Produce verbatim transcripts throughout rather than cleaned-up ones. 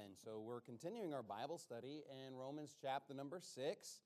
Amen. So we're continuing our Bible study in Romans chapter number six.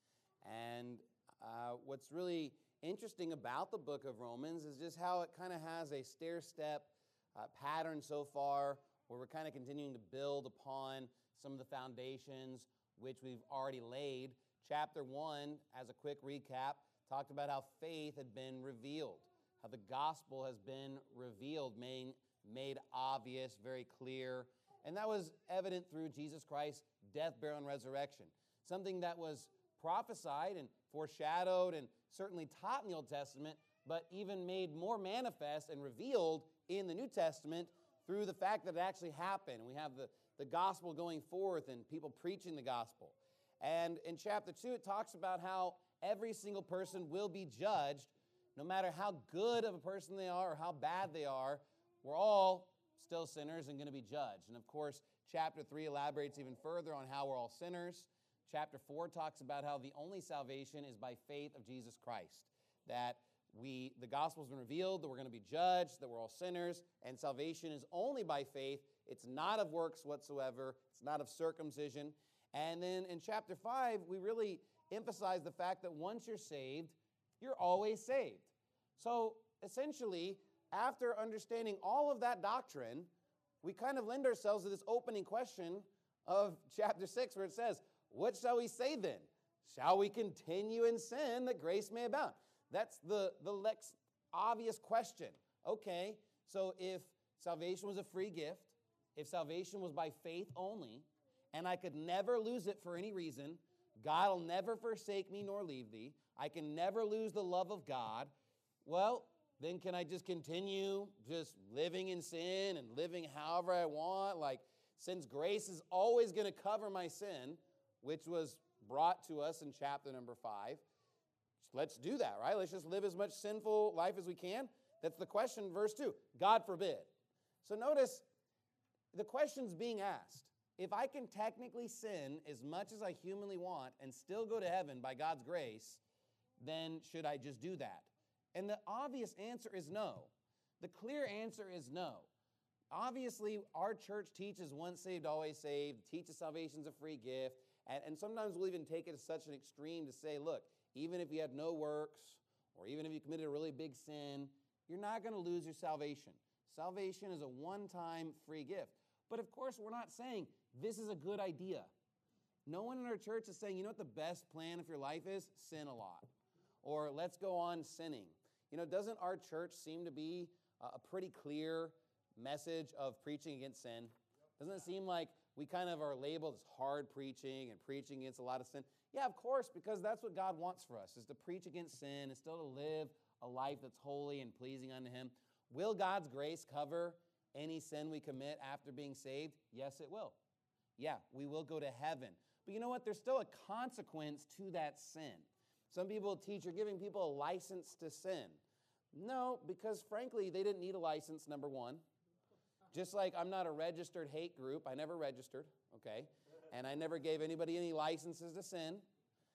And uh, what's really interesting about the book of Romans is just how it kind of has a stair-step uh, pattern so far, where we're kind of continuing to build upon some of the foundations which we've already laid. Chapter one, as a quick recap, talked about how faith had been revealed, how the gospel has been revealed, made, made obvious, very clear. And that was evident through Jesus Christ's death, burial, and resurrection. Something that was prophesied and foreshadowed and certainly taught in the Old Testament, but even made more manifest and revealed in the New Testament through the fact that it actually happened. And we have the, the gospel going forth and people preaching the gospel. And in chapter two, it talks about how every single person will be judged, no matter how good of a person they are or how bad they are. We're all still sinners and going to be judged. And of course, chapter three elaborates even further on how we're all sinners. Chapter four talks about how the only salvation is by faith of Jesus Christ. That we, the gospel's been revealed, that we're going to be judged, that we're all sinners, and salvation is only by faith. It's not of works whatsoever. It's not of circumcision. And then in chapter five, we really emphasize the fact that once you're saved, you're always saved. So essentially, after understanding all of that doctrine, we kind of lend ourselves to this opening question of chapter six, where it says, what shall we say then? Shall we continue in sin that grace may abound? That's the, the lex obvious question. Okay, so if salvation was a free gift, if salvation was by faith only, and I could never lose it for any reason, God will never forsake me nor leave thee, I can never lose the love of God, well, then can I just continue just living in sin and living however I want? Like, since grace is always going to cover my sin, which was brought to us in chapter number five, let's do that, right? Let's just live as much sinful life as we can. That's the question, verse two. God forbid. So notice, the question's being asked. If I can technically sin as much as I humanly want and still go to heaven by God's grace, then should I just do that? And the obvious answer is no. The clear answer is no. Obviously, our church teaches once saved, always saved, teaches salvation's a free gift, and, and sometimes we'll even take it to such an extreme to say, look, even if you had no works, or even if you committed a really big sin, you're not going to lose your salvation. Salvation is a one-time free gift. But of course, we're not saying this is a good idea. No one in our church is saying, you know what the best plan of your life is? Sin a lot. Or let's go on sinning. You know, doesn't our church seem to be a pretty clear message of preaching against sin? Doesn't it seem like we kind of are labeled as hard preaching and preaching against a lot of sin? Yeah, of course, because that's what God wants for us, is to preach against sin and still to live a life that's holy and pleasing unto Him. Will God's grace cover any sin we commit after being saved? Yes, it will. Yeah, we will go to heaven. But you know what? There's still a consequence to that sin. Some people teach you're giving people a license to sin. No, because frankly, they didn't need a license, number one. Just like I'm not a registered hate group. I never registered, okay? And I never gave anybody any licenses to sin.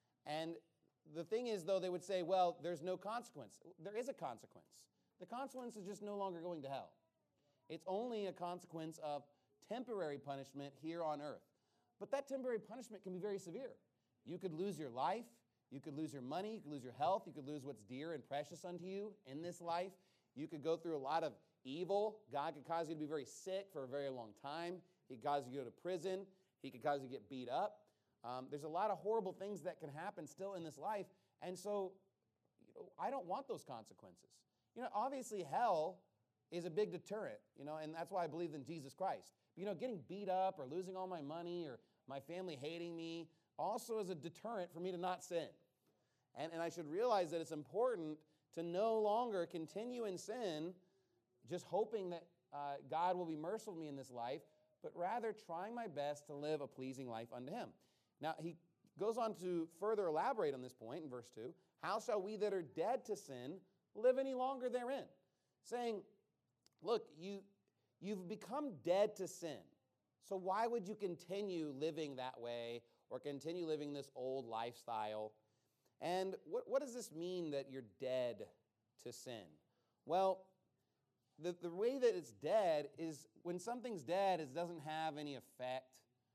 And the thing is, though, they would say, well, there's no consequence. There is a consequence. The consequence is just no longer going to hell. It's only a consequence of temporary punishment here on earth. But that temporary punishment can be very severe. You could lose your life. You could lose your money. You could lose your health. You could lose what's dear and precious unto you in this life. You could go through a lot of evil. God could cause you to be very sick for a very long time. He could cause you to go to prison. He could cause you to get beat up. Um, there's a lot of horrible things that can happen still in this life. And so, you know, I don't want those consequences. You know, obviously hell is a big deterrent, you know, and that's why I believe in Jesus Christ. But, you know, getting beat up or losing all my money or my family hating me also is a deterrent for me to not sin. And, and I should realize that it's important to no longer continue in sin, just hoping that uh, God will be merciful to me in this life, but rather trying my best to live a pleasing life unto Him. Now, he goes on to further elaborate on this point in verse two. How shall we that are dead to sin live any longer therein? Saying, look, you, you've become dead to sin. So why would you continue living that way or continue living this old lifestyle? And what, what does this mean that you're dead to sin? Well, the, the way that it's dead is when something's dead, it doesn't have any effect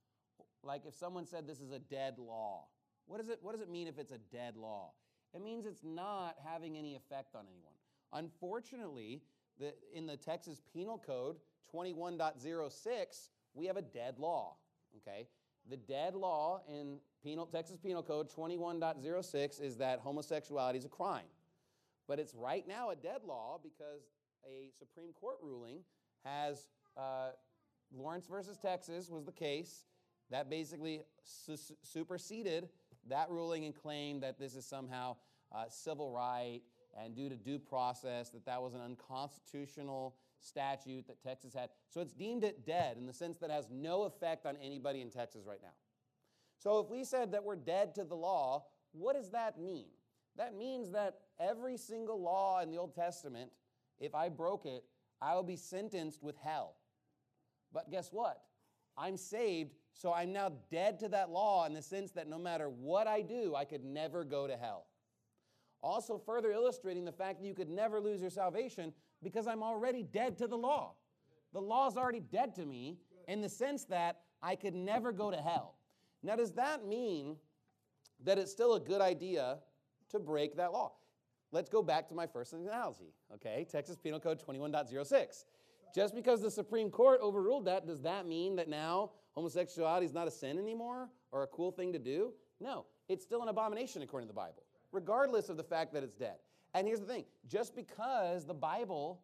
like if someone said this is a dead law, what does it, what does it mean if it's a dead law? It means it's not having any effect on anyone. Unfortunately, the, in the Texas Penal Code twenty-one point oh six, we have a dead law, okay? The dead law in penal, Texas Penal Code twenty-one point oh six is that homosexuality is a crime. But it's right now a dead law because a Supreme Court ruling has, uh, Lawrence versus Texas was the case, that basically su superseded that ruling and claimed that this is somehow uh, civil right, and due to due process, that that was an unconstitutional statute that Texas had. So it's deemed it dead in the sense that it has no effect on anybody in Texas right now. So if we said that we're dead to the law, what does that mean? That means that every single law in the Old Testament, if I broke it, I will be sentenced with hell. But guess what? I'm saved, so I'm now dead to that law in the sense that no matter what I do, I could never go to hell. Also further illustrating the fact that you could never lose your salvation because I'm already dead to the law. The law is already dead to me in the sense that I could never go to hell. Now, does that mean that it's still a good idea to break that law? Let's go back to my first analogy, okay? Texas Penal Code twenty-one point oh six. Just because the Supreme Court overruled that, does that mean that now homosexuality is not a sin anymore or a cool thing to do? No, it's still an abomination according to the Bible, regardless of the fact that it's dead. And here's the thing, just because the Bible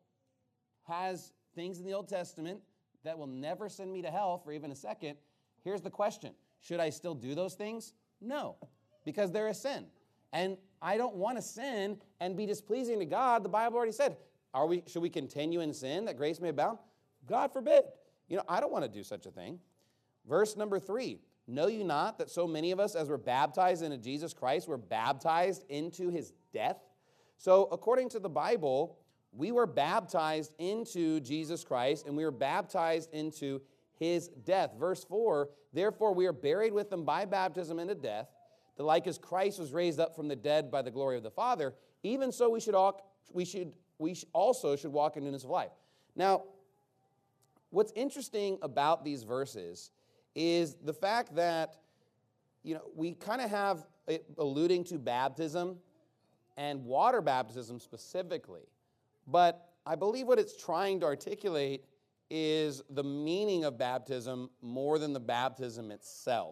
has things in the Old Testament that will never send me to hell for even a second, here's the question, should I still do those things? No, because they're a sin. And I don't want to sin and be displeasing to God. The Bible already said, are we, should we continue in sin that grace may abound? God forbid. You know, I don't want to do such a thing. Verse number three, know you not that so many of us as were baptized into Jesus Christ were baptized into his death? So according to the Bible, we were baptized into Jesus Christ and we were baptized into his death. Verse four, therefore we are buried with him by baptism into death, that like as Christ was raised up from the dead by the glory of the Father, even so we should all, we should we also should walk in newness of life. Now, what's interesting about these verses is the fact that, you know, we kind of have it alluding to baptism and water baptism specifically, but I believe what it's trying to articulate is the meaning of baptism more than the baptism itself.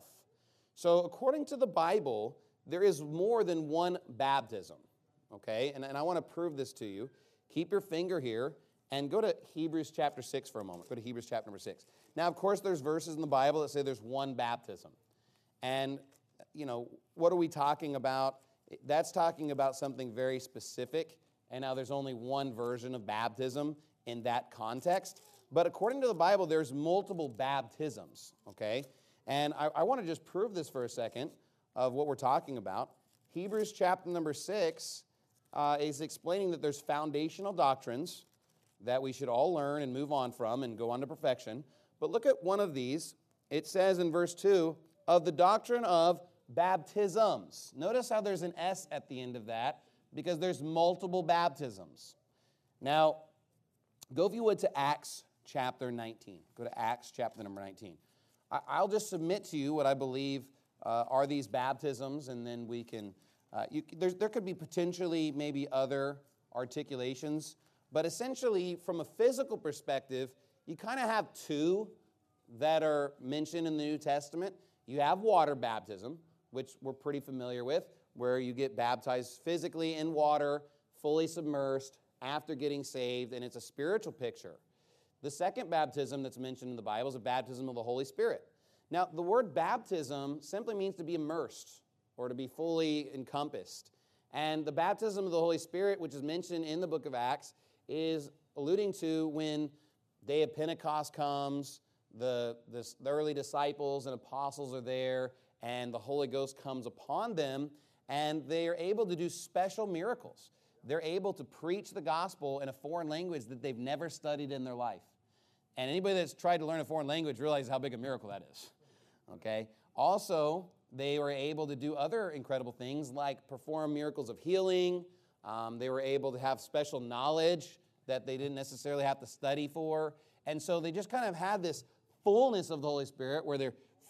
So according to the Bible, there is more than one baptism, okay? And, and I want to prove this to you. Keep your finger here and go to Hebrews chapter six for a moment. Go to Hebrews chapter number six. Now, of course, there's verses in the Bible that say there's one baptism. And, you know, what are we talking about? That's talking about something very specific. And now there's only one version of baptism in that context. But according to the Bible, there's multiple baptisms, okay? And I, I want to just prove this for a second of what we're talking about. Hebrews chapter number six uh, is explaining that there's foundational doctrines that we should all learn and move on from and go on to perfection. But look at one of these. It says in verse two, of the doctrine of baptisms. Notice how there's an S at the end of that because there's multiple baptisms. Now, go if you would to Acts chapter nineteen. Go to Acts chapter number nineteen. I'll just submit to you what I believe uh, are these baptisms, and then we can, uh, you, there, there could be potentially maybe other articulations, but essentially from a physical perspective, you kind of have two that are mentioned in the New Testament. You have water baptism, which we're pretty familiar with, where you get baptized physically in water, fully submersed after getting saved, and it's a spiritual picture. The second baptism that's mentioned in the Bible is a baptism of the Holy Spirit. Now, the word baptism simply means to be immersed or to be fully encompassed. And the baptism of the Holy Spirit, which is mentioned in the book of Acts, is alluding to when day of Pentecost comes, the, the, the early disciples and apostles are there, and the Holy Ghost comes upon them, and they are able to do special miracles. They're able to preach the gospel in a foreign language that they've never studied in their life. And anybody that's tried to learn a foreign language realizes how big a miracle that is. Okay? Also, they were able to do other incredible things like perform miracles of healing. Um, they were able to have special knowledge that they didn't necessarily have to study for. And so they just kind of had this fullness of the Holy Spirit where they're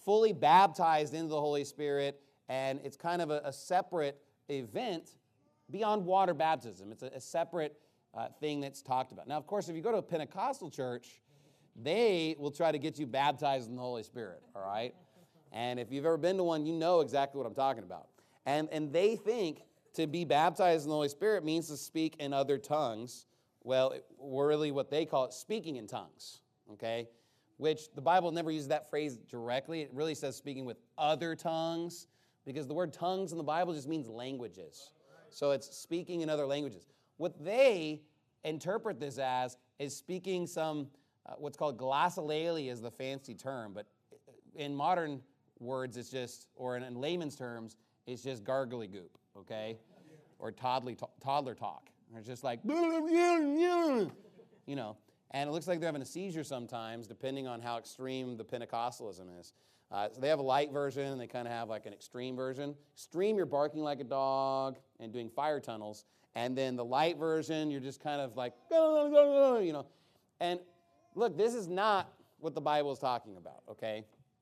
fully baptized into the Holy Spirit, and it's kind of a, a separate event beyond water baptism. It's a, a separate uh, thing that's talked about. Now, of course, if you go to a Pentecostal church, they will try to get you baptized in the Holy Spirit, all right? And if you've ever been to one, you know exactly what I'm talking about. And, and they think to be baptized in the Holy Spirit means to speak in other tongues. Well, it, really what they call it, speaking in tongues, okay? Which the Bible never uses that phrase directly. It really says speaking with other tongues, because the word tongues in the Bible just means languages. So it's speaking in other languages. What they interpret this as is speaking some, uh, what's called glossolalia is the fancy term, but in modern words, it's just, or in, in layman's terms, it's just gargly goop, okay? Or toddler, toddler talk. Or it's just like, you know, and it looks like they're having a seizure sometimes, depending on how extreme the Pentecostalism is. Uh, so they have a light version, and they kind of have like an extreme version. Extreme, you're barking like a dog and doing fire tunnels. And then the light version, you're just kind of like, you know. And look, this is not what the Bible is talking about, okay?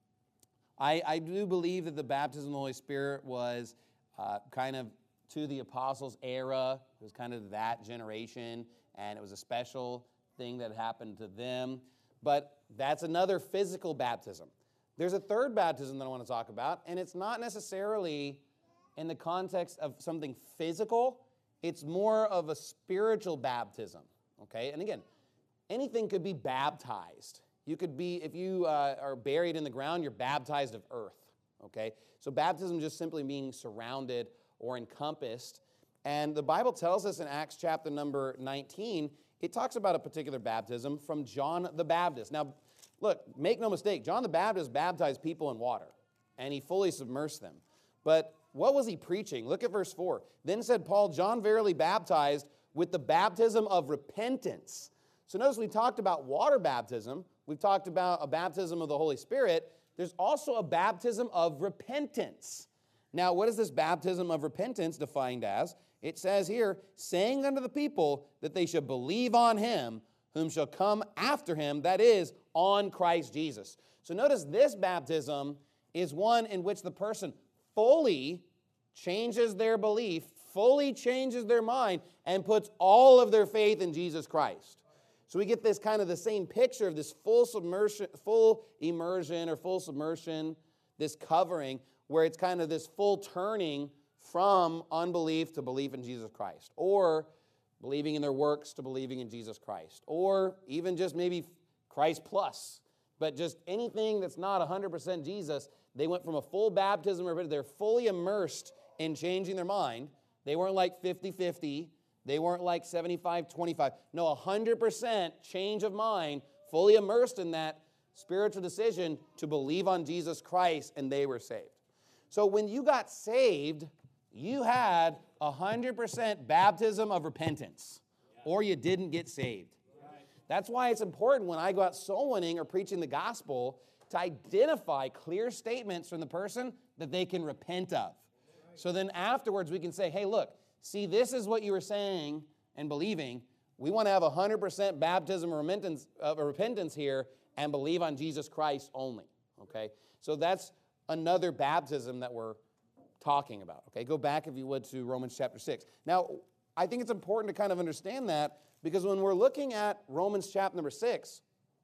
I, I do believe that the baptism of the Holy Spirit was uh, kind of to the apostles' era. It was kind of that generation, and it was a special thing that happened to them. But that's another physical baptism. There's a third baptism that I want to talk about, and it's not necessarily in the context of something physical. It's more of a spiritual baptism, okay? And again, anything could be baptized. You could be, if you uh, are buried in the ground, you're baptized of earth, okay? So baptism just simply being surrounded or encompassed. And the Bible tells us in Acts chapter number nineteen, it talks about a particular baptism from John the Baptist. Now, look, make no mistake, John the Baptist baptized people in water, and he fully submersed them. But what was he preaching? Look at verse four. Then said Paul, John verily baptized with the baptism of repentance. So notice we talked about water baptism. We've talked about a baptism of the Holy Spirit. There's also a baptism of repentance. Now, what is this baptism of repentance defined as? It says here, saying unto the people that they should believe on him whom shall come after him, that is, on Christ Jesus. So notice this baptism is one in which the person fully changes their belief, fully changes their mind, and puts all of their faith in Jesus Christ. So we get this kind of the same picture of this full submersion, full immersion or full submersion, this covering, where it's kind of this full turning from unbelief to belief in Jesus Christ, or believing in their works to believing in Jesus Christ, or even just maybe Christ plus, but just anything that's not one hundred percent Jesus. They went from a full baptism, or they're fully immersed in changing their mind. They weren't like fifty-fifty. They weren't like seventy-five twenty-five. No, one hundred percent change of mind, fully immersed in that spiritual decision to believe on Jesus Christ, and they were saved. So when you got saved, you had one hundred percent baptism of repentance, or you didn't get saved. That's why it's important when I go out soul winning or preaching the gospel to identify clear statements from the person that they can repent of. So then afterwards we can say, hey, look, see, this is what you were saying and believing. We want to have one hundred percent baptism of repentance, of repentance here and believe on Jesus Christ only, okay? So that's another baptism that we're talking about, okay? Go back, if you would, to Romans chapter six. Now, I think it's important to kind of understand that, because when we're looking at Romans chapter number six,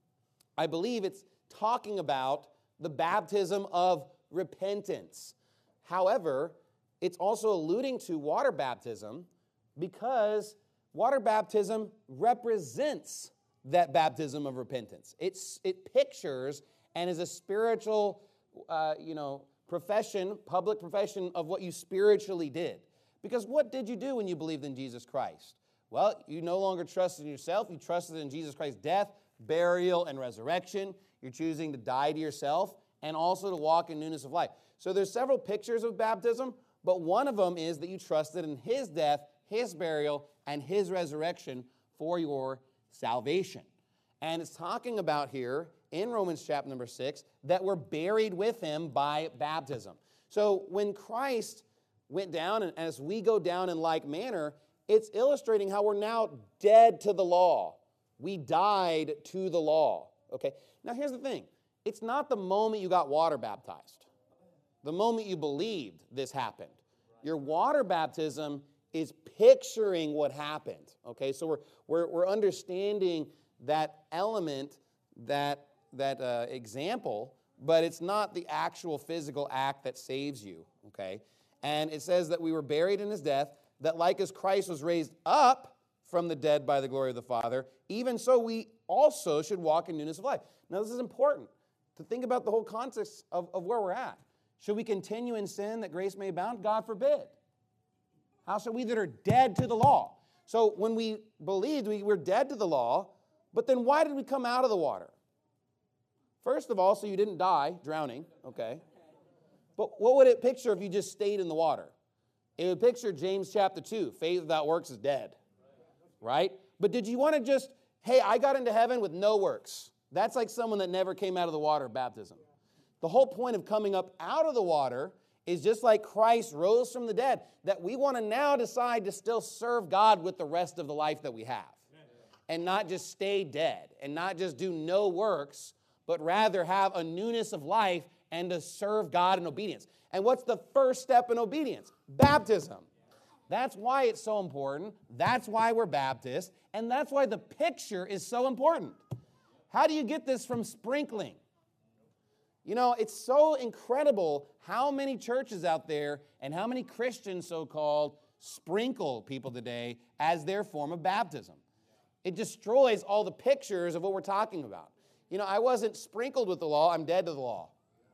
I believe it's talking about the baptism of repentance. However, it's also alluding to water baptism, because water baptism represents that baptism of repentance. It's, it pictures and is a spiritual, uh, you know, profession, public profession of what you spiritually did. Because what did you do when you believed in Jesus Christ? Well, you no longer trusted in yourself. You trusted in Jesus Christ's death, burial, and resurrection. You're choosing to die to yourself and also to walk in newness of life. So there's several pictures of baptism, but one of them is that you trusted in his death, his burial, and his resurrection for your salvation. And it's talking about here in Romans chapter number six that we're buried with him by baptism. So when Christ went down, and as we go down in like manner, it's illustrating how we're now dead to the law. We died to the law. Okay. Now here's the thing. it's not the moment you got water baptized. The moment you believed this happened. Your water baptism is picturing what happened. Okay, so we're we're, we're understanding that element, that that uh, example, but it's not the actual physical act that saves you. Okay, and it says that we were buried in his death, that like as Christ was raised up from the dead by the glory of the Father, even so we also should walk in newness of life. Now this is important to think about the whole context of, of where we're at. Should we continue in sin that grace may abound? God forbid. How shall we that are dead to the law? So when we believed we were dead to the law, but then why did we come out of the water? First of all, so you didn't die drowning, okay? But what would it picture if you just stayed in the water? It would picture James chapter two, faith without works is dead, right? But did you want to just, hey, I got into heaven with no works? That's like someone that never came out of the water of baptism. The whole point of coming up out of the water is just like Christ rose from the dead, that we want to now decide to still serve God with the rest of the life that we have. And not just stay dead, and not just do no works, but rather have a newness of life and to serve God in obedience. And what's the first step in obedience? Baptism. That's why it's so important. That's why we're Baptists. And that's why the picture is so important. How do you get this from sprinkling? You know, it's so incredible how many churches out there and how many Christians, so-called, sprinkle people today as their form of baptism. It destroys all the pictures of what we're talking about. You know, I wasn't sprinkled with the law. I'm dead to the law.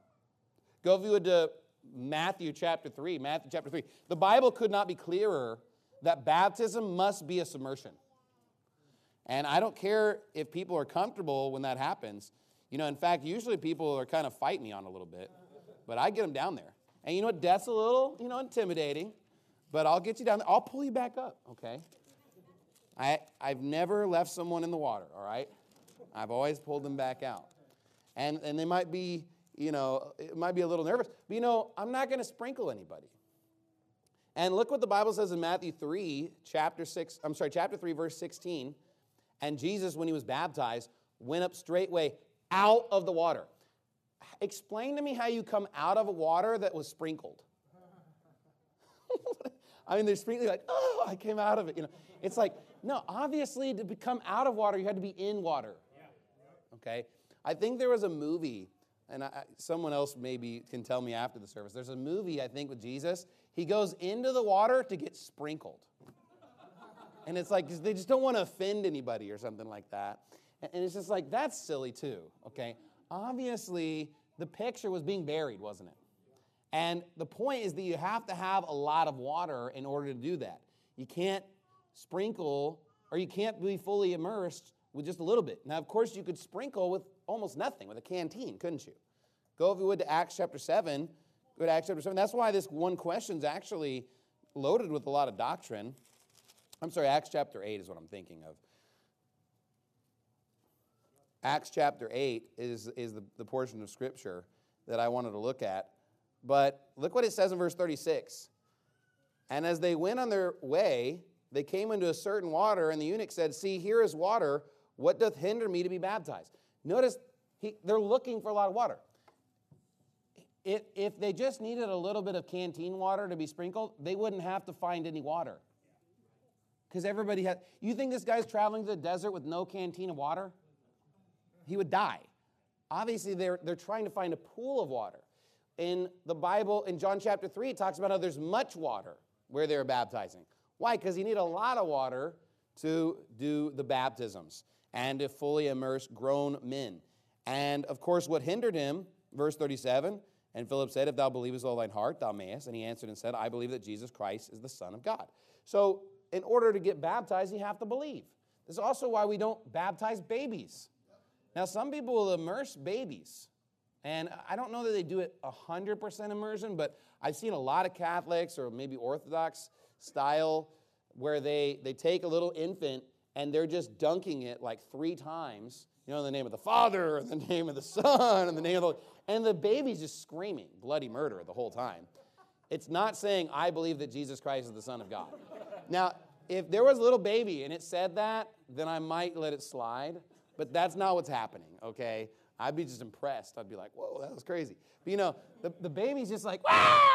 Go if you would to Matthew chapter three. Matthew chapter three. The Bible could not be clearer that baptism must be a submersion. And I don't care if people are comfortable when that happens. You know, in fact, usually people are kind of fighting me on a little bit. But I get them down there. And you know what? Death's a little, you know, intimidating. But I'll get you down there. I'll pull you back up, okay? I, I've never left someone in the water, all right? I've always pulled them back out. And, and they might be, you know, it might be a little nervous. But, you know, I'm not going to sprinkle anybody. And look what the Bible says in Matthew three, chapter six, I'm sorry, chapter three, verse sixteen. And Jesus, when he was baptized, went up straightway out of the water. Explain to me how you come out of a water that was sprinkled. I mean, they're sprinkling like, oh, I came out of it. You know, it's like, no, obviously to become out of water, you had to be in water. Okay? I think there was a movie, and I, someone else maybe can tell me after the service. There's a movie, I think, with Jesus. He goes into the water to get sprinkled. And it's like, they just don't want to offend anybody or something like that. And it's just like, that's silly too, okay? Obviously, the picture was being buried, wasn't it? And the point is that you have to have a lot of water in order to do that. You can't sprinkle, or you can't be fully immersed with just a little bit. Now, of course, you could sprinkle with almost nothing, with a canteen, couldn't you? Go, if you would, to Acts chapter seven. Go to Acts chapter seven. That's why this one question is actually loaded with a lot of doctrine. I'm sorry, Acts chapter eight is what I'm thinking of. Acts chapter eight is, is the, the portion of Scripture that I wanted to look at. But look what it says in verse thirty-six. And as they went on their way, they came into a certain water, and the eunuch said, see, here is water. What doth hinder me to be baptized? Notice he, they're looking for a lot of water. If, if they just needed a little bit of canteen water to be sprinkled, they wouldn't have to find any water. Because everybody had, you think this guy's traveling to the desert with no canteen of water? He would die. Obviously, they're, they're trying to find a pool of water. In the Bible, in John chapter three, it talks about how there's much water where they're baptizing. Why? Because you need a lot of water to do the baptisms and to fully immerse grown men. And, of course, what hindered him, verse thirty-seven, and Philip said, if thou believest with all thine heart, thou mayest. And he answered and said, I believe that Jesus Christ is the Son of God. So, in order to get baptized, you have to believe. This is also why we don't baptize babies. Now, some people will immerse babies. And I don't know that they do it one hundred percent immersion, but I've seen a lot of Catholics or maybe Orthodox style where they, they take a little infant and they're just dunking it like three times, you know, in the name of the Father, in the name of the Son, in the name of the... And the baby's just screaming bloody murder the whole time. It's not saying, I believe that Jesus Christ is the Son of God. Now, if there was a little baby and it said that, then I might let it slide. But that's not what's happening, okay? I'd be just impressed. I'd be like, whoa, that was crazy. But, you know, the, the baby's just like,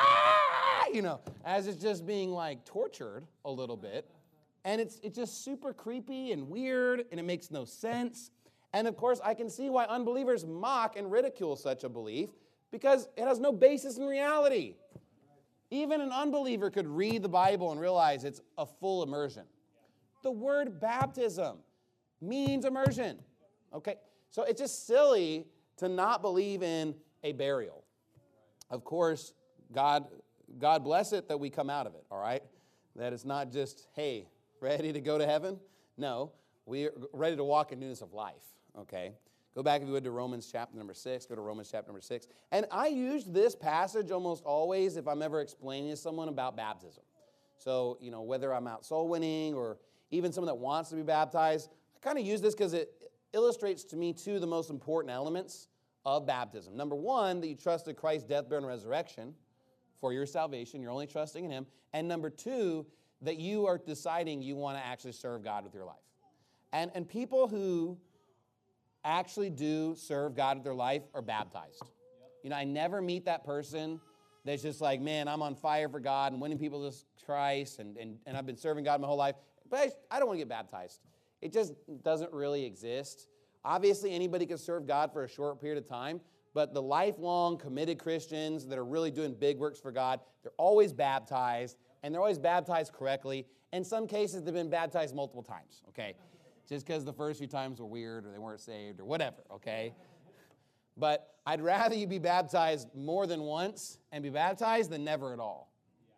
ah! You know, as it's just being, like, tortured a little bit. And it's it's just super creepy and weird, and it makes no sense. And, of course, I can see why unbelievers mock and ridicule such a belief, because it has no basis in reality. Even an unbeliever could read the Bible and realize it's a full immersion. The word baptism means immersion, okay? So it's just silly to not believe in a burial. Of course, God, God bless it that we come out of it, all right? That it's not just, hey, ready to go to heaven? No, we're ready to walk in newness of life, okay? Go back, if you would, to Romans chapter number six. Go to Romans chapter number six. And I used this passage almost always if I'm ever explaining to someone about baptism. So, you know, whether I'm out soul winning or even someone that wants to be baptized, I kind of use this because it illustrates to me two of the most important elements of baptism. Number one, that you trusted Christ's death, burial, and resurrection for your salvation. You're only trusting in Him. And number two, that you are deciding you want to actually serve God with your life. And, and people who actually do serve God with their life are baptized. You know, I never meet that person that's just like, man, I'm on fire for God and winning people to Christ, and, and, and I've been serving God my whole life, but I, I don't want to get baptized. It just doesn't really exist. Obviously, anybody can serve God for a short period of time, but the lifelong committed Christians that are really doing big works for God, they're always baptized, and they're always baptized correctly. In some cases, they've been baptized multiple times, okay? Just because the first few times were weird or they weren't saved or whatever, okay? But I'd rather you be baptized more than once and be baptized than never at all.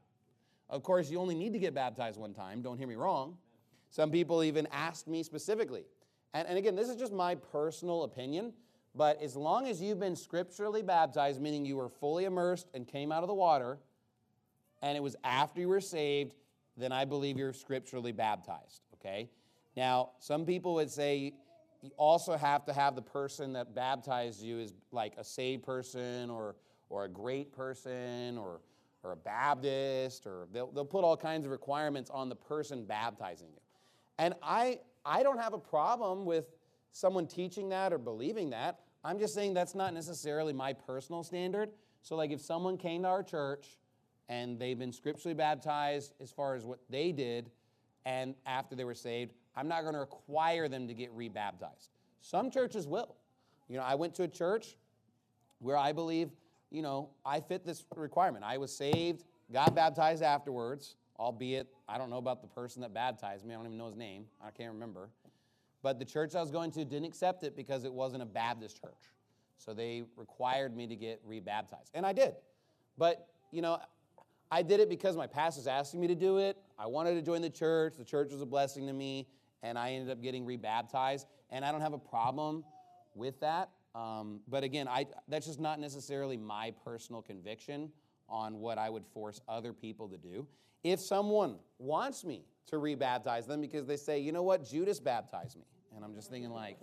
Of course, you only need to get baptized one time, don't hear me wrong. Some people even asked me specifically. And, and again, this is just my personal opinion, but as long as you've been scripturally baptized, meaning you were fully immersed and came out of the water, and it was after you were saved, then I believe you're scripturally baptized, okay? Now, some people would say you also have to have the person that baptized you is like a saved person or or a great person or or a Baptist, or they'll, they'll put all kinds of requirements on the person baptizing you. And I I don't have a problem with someone teaching that or believing that. I'm just saying that's not necessarily my personal standard. So like if someone came to our church and they've been scripturally baptized as far as what they did, and after they were saved, I'm not going to require them to get rebaptized. Some churches will. You know, I went to a church where I believe, you know, I fit this requirement. I was saved, got baptized afterwards, albeit I don't know about the person that baptized me. I don't even know his name. I can't remember. But the church I was going to didn't accept it because it wasn't a Baptist church. So they required me to get rebaptized. And I did. But, you know, I did it because my pastor's asking me to do it. I wanted to join the church. The church was a blessing to me. And I ended up getting rebaptized. And I don't have a problem with that. Um, but again, I, that's just not necessarily my personal conviction on what I would force other people to do. If someone wants me to rebaptize them because they say, you know what, Judas baptized me. And I'm just thinking like,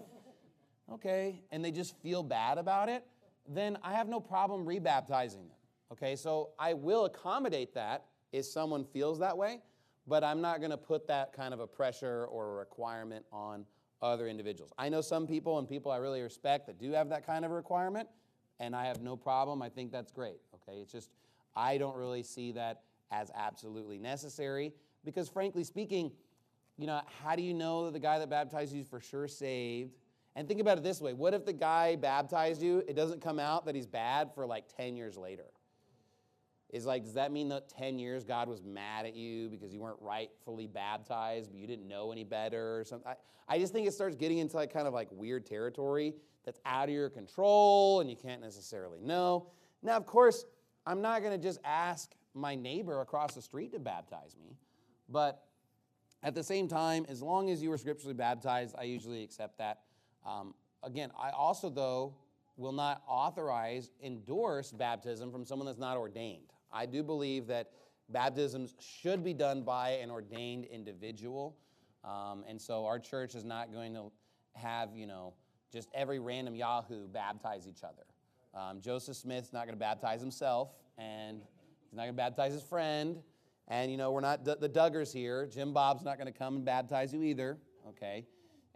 okay, and they just feel bad about it, then I have no problem rebaptizing them. Okay, so I will accommodate that if someone feels that way, but I'm not going to put that kind of a pressure or a requirement on other individuals. I know some people and people I really respect that do have that kind of requirement, and I have no problem. I think that's great. Okay, it's just I don't really see that as absolutely necessary because, frankly speaking, you know, how do you know that the guy that baptized you is for sure saved? And think about it this way. What if the guy baptized you, it doesn't come out that he's bad for like ten years later? Is like, does that mean that ten years God was mad at you because you weren't rightfully baptized, but you didn't know any better or something? I, I just think it starts getting into like kind of like weird territory that's out of your control and you can't necessarily know. Now, of course, I'm not going to just ask my neighbor across the street to baptize me, but at the same time, as long as you were scripturally baptized, I usually accept that. Um, again, I also, though, will not authorize, endorse baptism from someone that's not ordained. I do believe that baptisms should be done by an ordained individual. Um, and so our church is not going to have, you know, just every random Yahoo baptize each other. Um, Joseph Smith's not going to baptize himself, and he's not going to baptize his friend. And, you know, we're not D- the Duggars here. Jim Bob's not going to come and baptize you either, okay?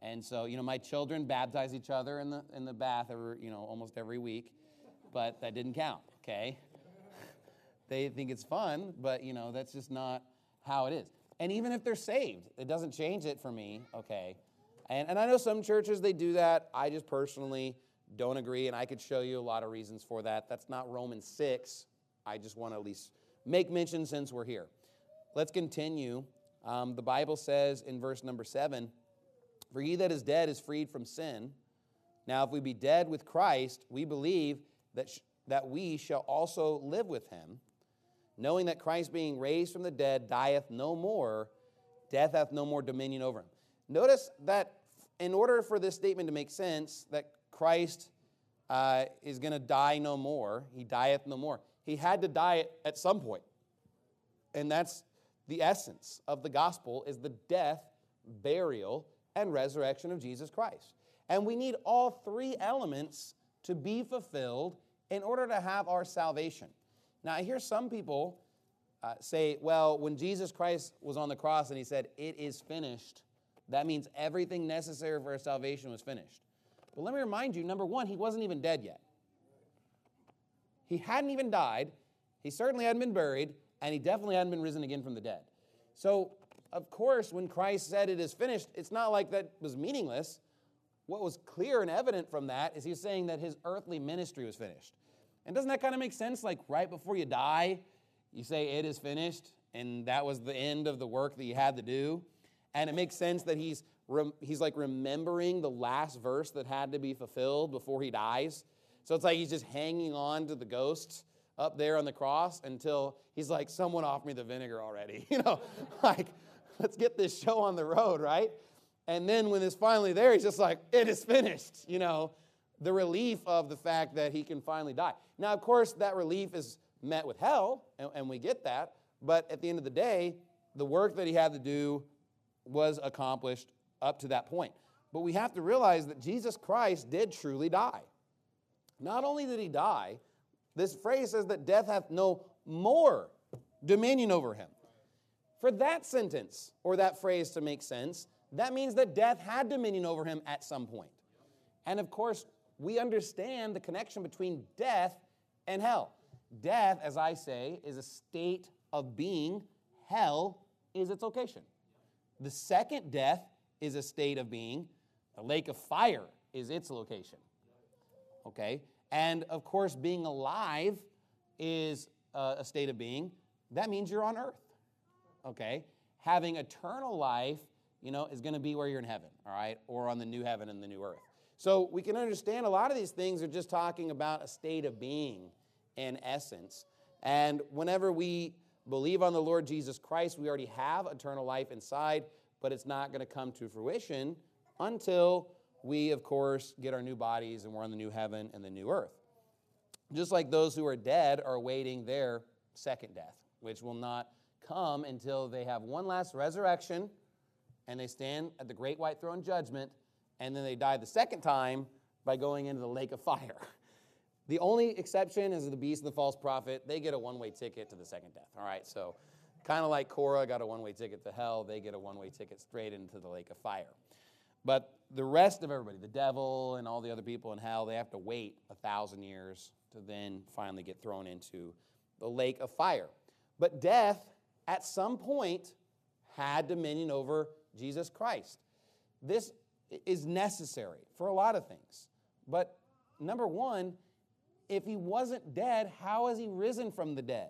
And so, you know, my children baptize each other in the in the bath every, you know, almost every week, but that didn't count, okay? They think it's fun, but, you know, that's just not how it is. And even if they're saved, it doesn't change it for me, okay? And, and I know some churches, they do that. I just personally don't agree, and I could show you a lot of reasons for that. That's not Romans six. I just want to at least make mention since we're here. Let's continue. Um, the Bible says in verse number seven, "For he that is dead is freed from sin. Now if we be dead with Christ, we believe that, sh- that we shall also live with him, knowing that Christ being raised from the dead dieth no more, death hath no more dominion over him." Notice that in order for this statement to make sense, that Christ uh, is going to die no more, he dieth no more, he had to die at some point. And that's the essence of the gospel, is the death, burial, and resurrection of Jesus Christ. And we need all three elements to be fulfilled in order to have our salvation. Now, I hear some people uh, say, well, when Jesus Christ was on the cross and he said, "It is finished," that means everything necessary for our salvation was finished. But let me remind you, number one, he wasn't even dead yet. He hadn't even died. He certainly hadn't been buried, and he definitely hadn't been risen again from the dead. So, of course, when Christ said it is finished, it's not like that was meaningless. What was clear and evident from that is he's saying that his earthly ministry was finished. And doesn't that kind of make sense? Like right before you die, you say it is finished, and that was the end of the work that you had to do. And it makes sense that he's he's like remembering the last verse that had to be fulfilled before he dies. So it's like he's just hanging on to the ghosts up there on the cross until he's like, "Someone offer me the vinegar already." You know, like, let's get this show on the road, right? And then when it's finally there, he's just like, "It is finished," you know, the relief of the fact that he can finally die. Now, of course, that relief is met with hell, and, and we get that. But at the end of the day, the work that he had to do was accomplished up to that point. But we have to realize that Jesus Christ did truly die. Not only did he die, this phrase says that death hath no more dominion over him. For that sentence, or that phrase to make sense, that means that death had dominion over him at some point. And of course, we understand the connection between death and hell. Death, as I say, is a state of being. Hell is its location. The second death is a state of being. The lake of fire is its location. Okay? And of course, being alive is uh, a state of being. That means you're on earth. Okay? Having eternal life, you know, is going to be where you're in heaven, all right? Or on the new heaven and the new earth. So we can understand a lot of these things are just talking about a state of being in essence. And whenever we believe on the Lord Jesus Christ, we already have eternal life inside, but it's not going to come to fruition until we, of course, get our new bodies and we're on the new heaven and the new earth. Just like those who are dead are awaiting their second death, which will not come until they have one last resurrection and they stand at the great white throne judgment, and then they die the second time by going into the lake of fire. The only exception is the beast and the false prophet. They get a one-way ticket to the second death, all right? So kind of like Korah got a one-way ticket to hell, they get a one-way ticket straight into the lake of fire. But the rest of everybody, the devil and all the other people in hell, they have to wait a thousand years to then finally get thrown into the lake of fire. But death, at some point, had dominion over Jesus Christ. This is necessary for a lot of things. But number one, if he wasn't dead, how is he risen from the dead?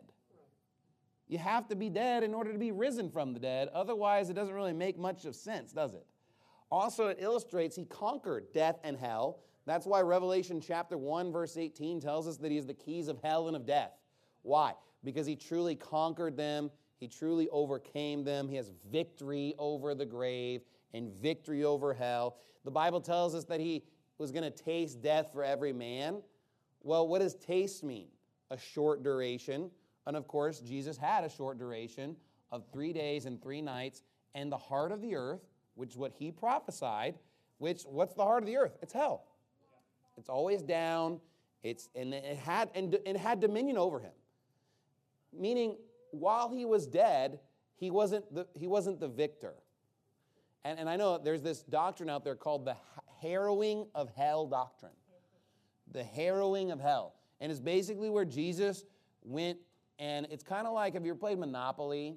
You have to be dead in order to be risen from the dead. Otherwise, it doesn't really make much of sense, does it? Also, it illustrates he conquered death and hell. That's why Revelation chapter one, verse eighteen tells us that he has the keys of hell and of death. Why? Because he truly conquered them. He truly overcame them. He has victory over the grave and victory over hell. The Bible tells us that he was going to taste death for every man. Well, what does taste mean? A short duration. And of course, Jesus had a short duration of three days and three nights. And the heart of the earth, which is what he prophesied, which, what's the heart of the earth? It's hell. It's always down. It's and it had and it had dominion over him. Meaning, while he was dead, he wasn't the, he wasn't the victor. And, and I know there's this doctrine out there called the harrowing of hell doctrine. The harrowing of hell. And it's basically where Jesus went, and it's kind of like, have you ever played Monopoly,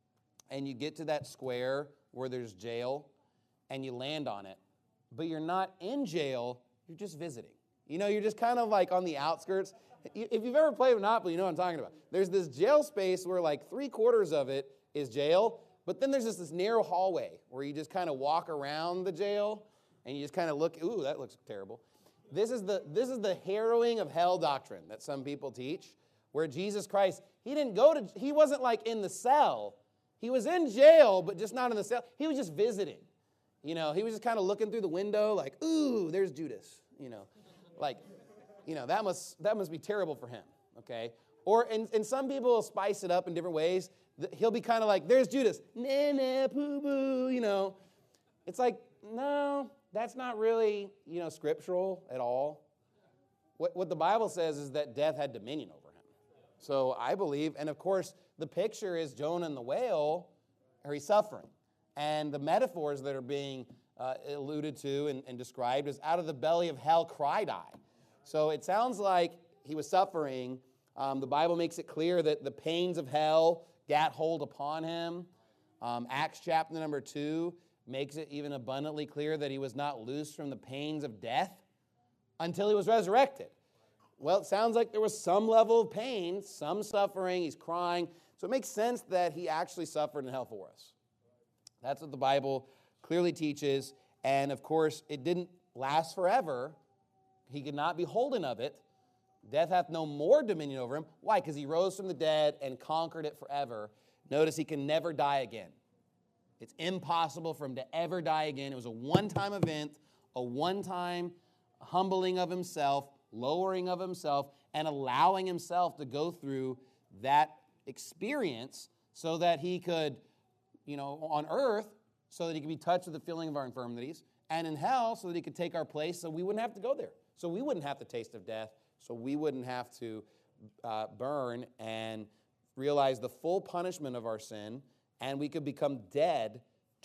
and you get to that square where there's jail, and you land on it, but you're not in jail, you're just visiting. You know, you're just kind of like on the outskirts. If you've ever played Monopoly, you know what I'm talking about. There's this jail space where like three quarters of it is jail, but then there's just this narrow hallway where you just kind of walk around the jail, and you just kind of look, ooh, that looks terrible. This is the this is the harrowing of hell doctrine that some people teach, where Jesus Christ, he didn't go to, he wasn't like in the cell. He was in jail, but just not in the cell. He was just visiting. You know, he was just kind of looking through the window like, ooh, there's Judas. You know, like, you know, that must that must be terrible for him, okay? Or, and, and some people will spice it up in different ways. He'll be kind of like, there's Judas. Nah, nah, poo-boo, you know. It's like, no, that's not really, you know, scriptural at all. What, what the Bible says is that death had dominion over him. So I believe, and of course, the picture is Jonah and the whale, or he's suffering. And the metaphors that are being uh, alluded to and, and described is out of the belly of hell cried I. So it sounds like he was suffering. Um, the Bible makes it clear that the pains of hell gat hold upon him. Um, Acts chapter number two makes it even abundantly clear that he was not loose from the pains of death until he was resurrected. Well, it sounds like there was some level of pain, some suffering. He's crying. So it makes sense that he actually suffered in hell for us. That's what the Bible clearly teaches. And, of course, it didn't last forever. He could not be holden of it. Death hath no more dominion over him. Why? Because he rose from the dead and conquered it forever. Notice he can never die again. It's impossible for him to ever die again. It was a one-time event, a one-time humbling of himself, lowering of himself, and allowing himself to go through that experience so that he could, you know, on earth, so that he could be touched with the feeling of our infirmities, and in hell, so that he could take our place so we wouldn't have to go there. So we wouldn't have the taste of death, so we wouldn't have to uh, burn and realize the full punishment of our sin, and we could become dead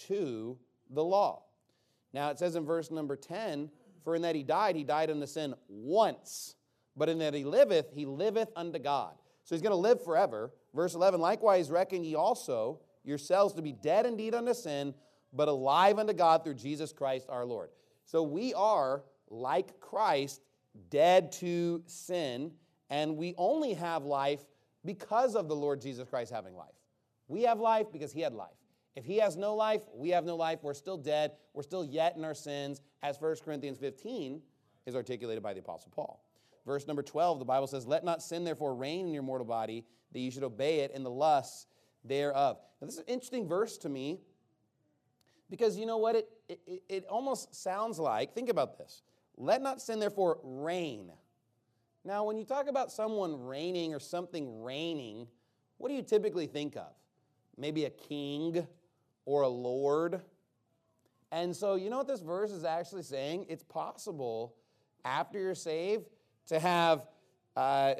to the law. Now, it says in verse number ten, for in that he died, he died unto sin once, but in that he liveth, he liveth unto God. So he's going to live forever. Verse eleven, likewise reckon ye also yourselves to be dead indeed unto sin, but alive unto God through Jesus Christ our Lord. So we are, like Christ, dead to sin, and we only have life because of the Lord Jesus Christ having life. We have life because he had life. If he has no life, we have no life. We're still dead. We're still yet in our sins, as First Corinthians fifteen is articulated by the Apostle Paul. Verse number twelve, the Bible says, let not sin therefore reign in your mortal body, that you should obey it in the lusts thereof. Now, this is an interesting verse to me, because you know what? It, it, it almost sounds like, think about this. Let not sin therefore reign. Now, when you talk about someone reigning or something reigning, what do you typically think of? Maybe a king or a lord. And so, you know what this verse is actually saying? It's possible, after you're saved, to have uh,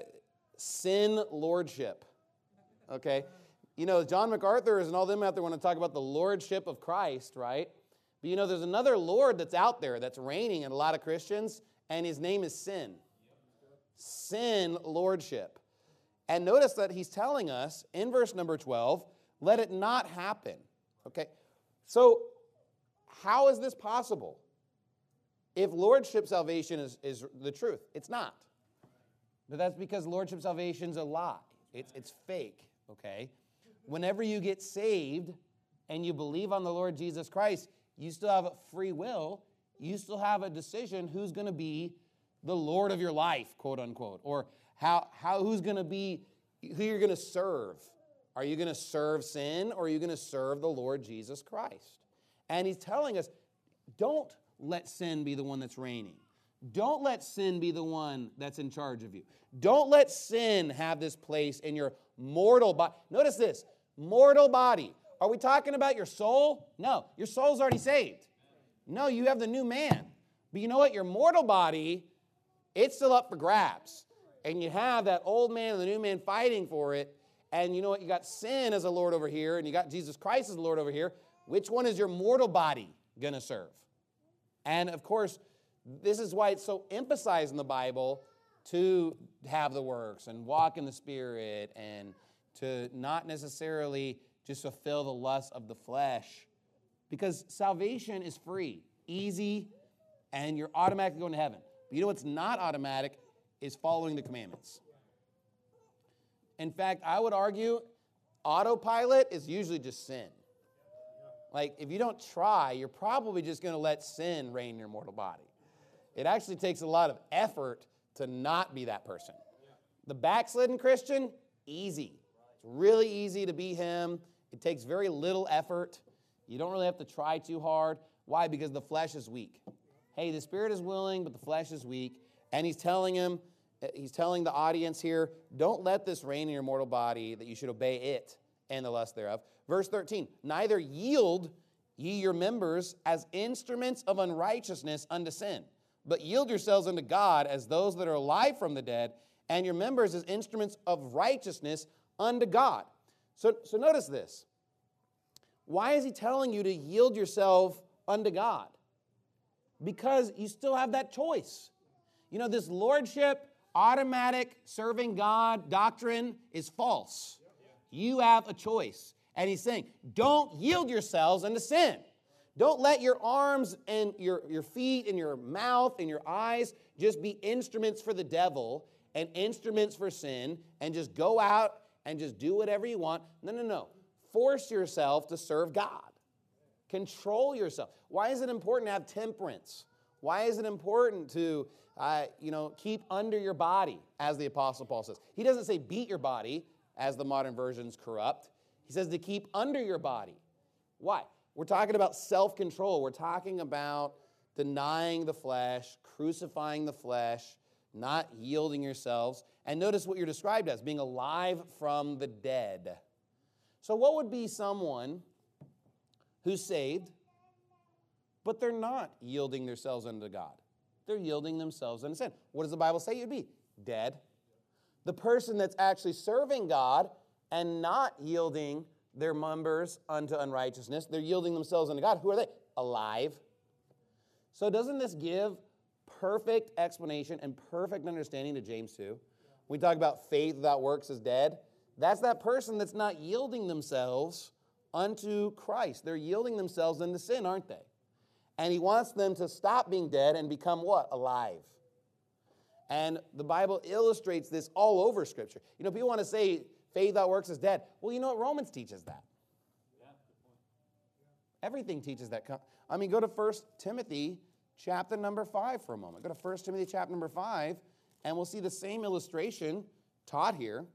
sin lordship. Okay? You know, John MacArthur and all them out there want to talk about the lordship of Christ, right? But you know, there's another Lord that's out there that's reigning in a lot of Christians, and his name is sin. Sin lordship. And notice that he's telling us in verse number twelve, let it not happen. Okay? So, how is this possible? If lordship salvation is, is the truth, it's not. But that's because lordship salvation is a lie. It's, it's fake, okay? Whenever you get saved and you believe on the Lord Jesus Christ, you still have a free will. You still have a decision who's going to be the Lord of your life, quote unquote, or how, how who's going to be, who you're going to serve. Are you going to serve sin, or are you going to serve the Lord Jesus Christ? And he's telling us, don't let sin be the one that's reigning. Don't let sin be the one that's in charge of you. Don't let sin have this place in your mortal body. Notice this, mortal body. Are we talking about your soul? No, your soul's already saved. No, you have the new man. But you know what? Your mortal body, it's still up for grabs. And you have that old man and the new man fighting for it. And you know what? You got sin as a Lord over here, and you got Jesus Christ as a Lord over here. Which one is your mortal body going to serve? And of course, this is why it's so emphasized in the Bible to have the works and walk in the Spirit and to not necessarily just fulfill the lust of the flesh. Because salvation is free, easy, and you're automatically going to heaven. But you know what's not automatic is following the commandments. In fact, I would argue autopilot is usually just sin. Like, if you don't try, you're probably just going to let sin reign in your mortal body. It actually takes a lot of effort to not be that person. The backslidden Christian, easy. It's really easy to be him. It takes very little effort. You don't really have to try too hard. Why? Because the flesh is weak. Hey, the spirit is willing, but the flesh is weak. And he's telling him, he's telling the audience here, don't let this reign in your mortal body, that you should obey it and the lust thereof. Verse thirteen, neither yield ye your members as instruments of unrighteousness unto sin, but yield yourselves unto God as those that are alive from the dead, and your members as instruments of righteousness unto God. So, so notice this. Why is he telling you to yield yourself unto God? Because you still have that choice. You know, this lordship, automatic serving God doctrine is false. You have a choice. And he's saying, don't yield yourselves unto sin. Don't let your arms and your, your feet and your mouth and your eyes just be instruments for the devil and instruments for sin and just go out and just do whatever you want. No, no, no. Force yourself to serve God. Control yourself. Why is it important to have temperance? Why is it important to, uh, you know, keep under your body, as the Apostle Paul says? He doesn't say beat your body, as the modern versions corrupt. He says to keep under your body. Why? We're talking about self-control. We're talking about denying the flesh, crucifying the flesh, not yielding yourselves. And notice what you're described as, being alive from the dead. So what would be someone who's saved, but they're not yielding themselves unto God? They're yielding themselves unto sin. What does the Bible say you'd be? Dead. The person that's actually serving God and not yielding their members unto unrighteousness, they're yielding themselves unto God. Who are they? Alive. So doesn't this give perfect explanation and perfect understanding to James two? We talk about faith without works is dead. That's that person that's not yielding themselves unto Christ. They're yielding themselves unto sin, aren't they? And he wants them to stop being dead and become what? Alive. And the Bible illustrates this all over Scripture. You know, people want to say faith without works is dead. Well, you know what? Romans teaches that. Yeah, good point. Everything teaches that. I mean, go to First Timothy chapter number five for a moment. Go to First Timothy chapter number five, and we'll see the same illustration taught here.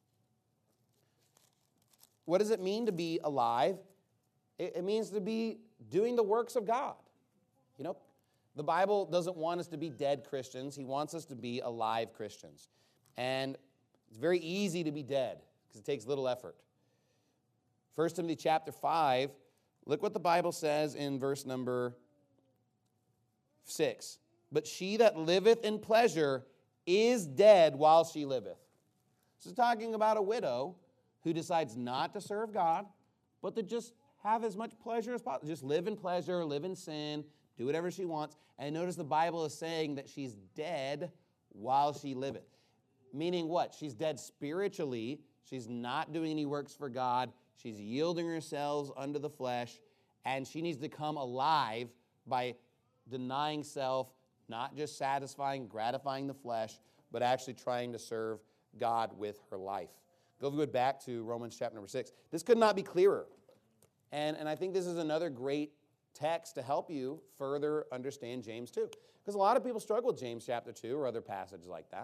What does it mean to be alive? It, it means to be doing the works of God. You know, the Bible doesn't want us to be dead Christians. He wants us to be alive Christians. And it's very easy to be dead because it takes little effort. First Timothy chapter five, look what the Bible says in verse number six. But she that liveth in pleasure is dead while she liveth. This is talking about a widow who decides not to serve God, but to just have as much pleasure as possible. Just live in pleasure, live in sin, do whatever she wants. And notice the Bible is saying that she's dead while she liveth. Meaning what? She's dead spiritually. She's not doing any works for God. She's yielding herself unto the flesh. And she needs to come alive by denying self, not just satisfying, gratifying the flesh, but actually trying to serve God with her life. Go back to Romans chapter number six. This could not be clearer. And, and I think this is another great text to help you further understand James two. Because a lot of people struggle with James chapter two or other passages like that.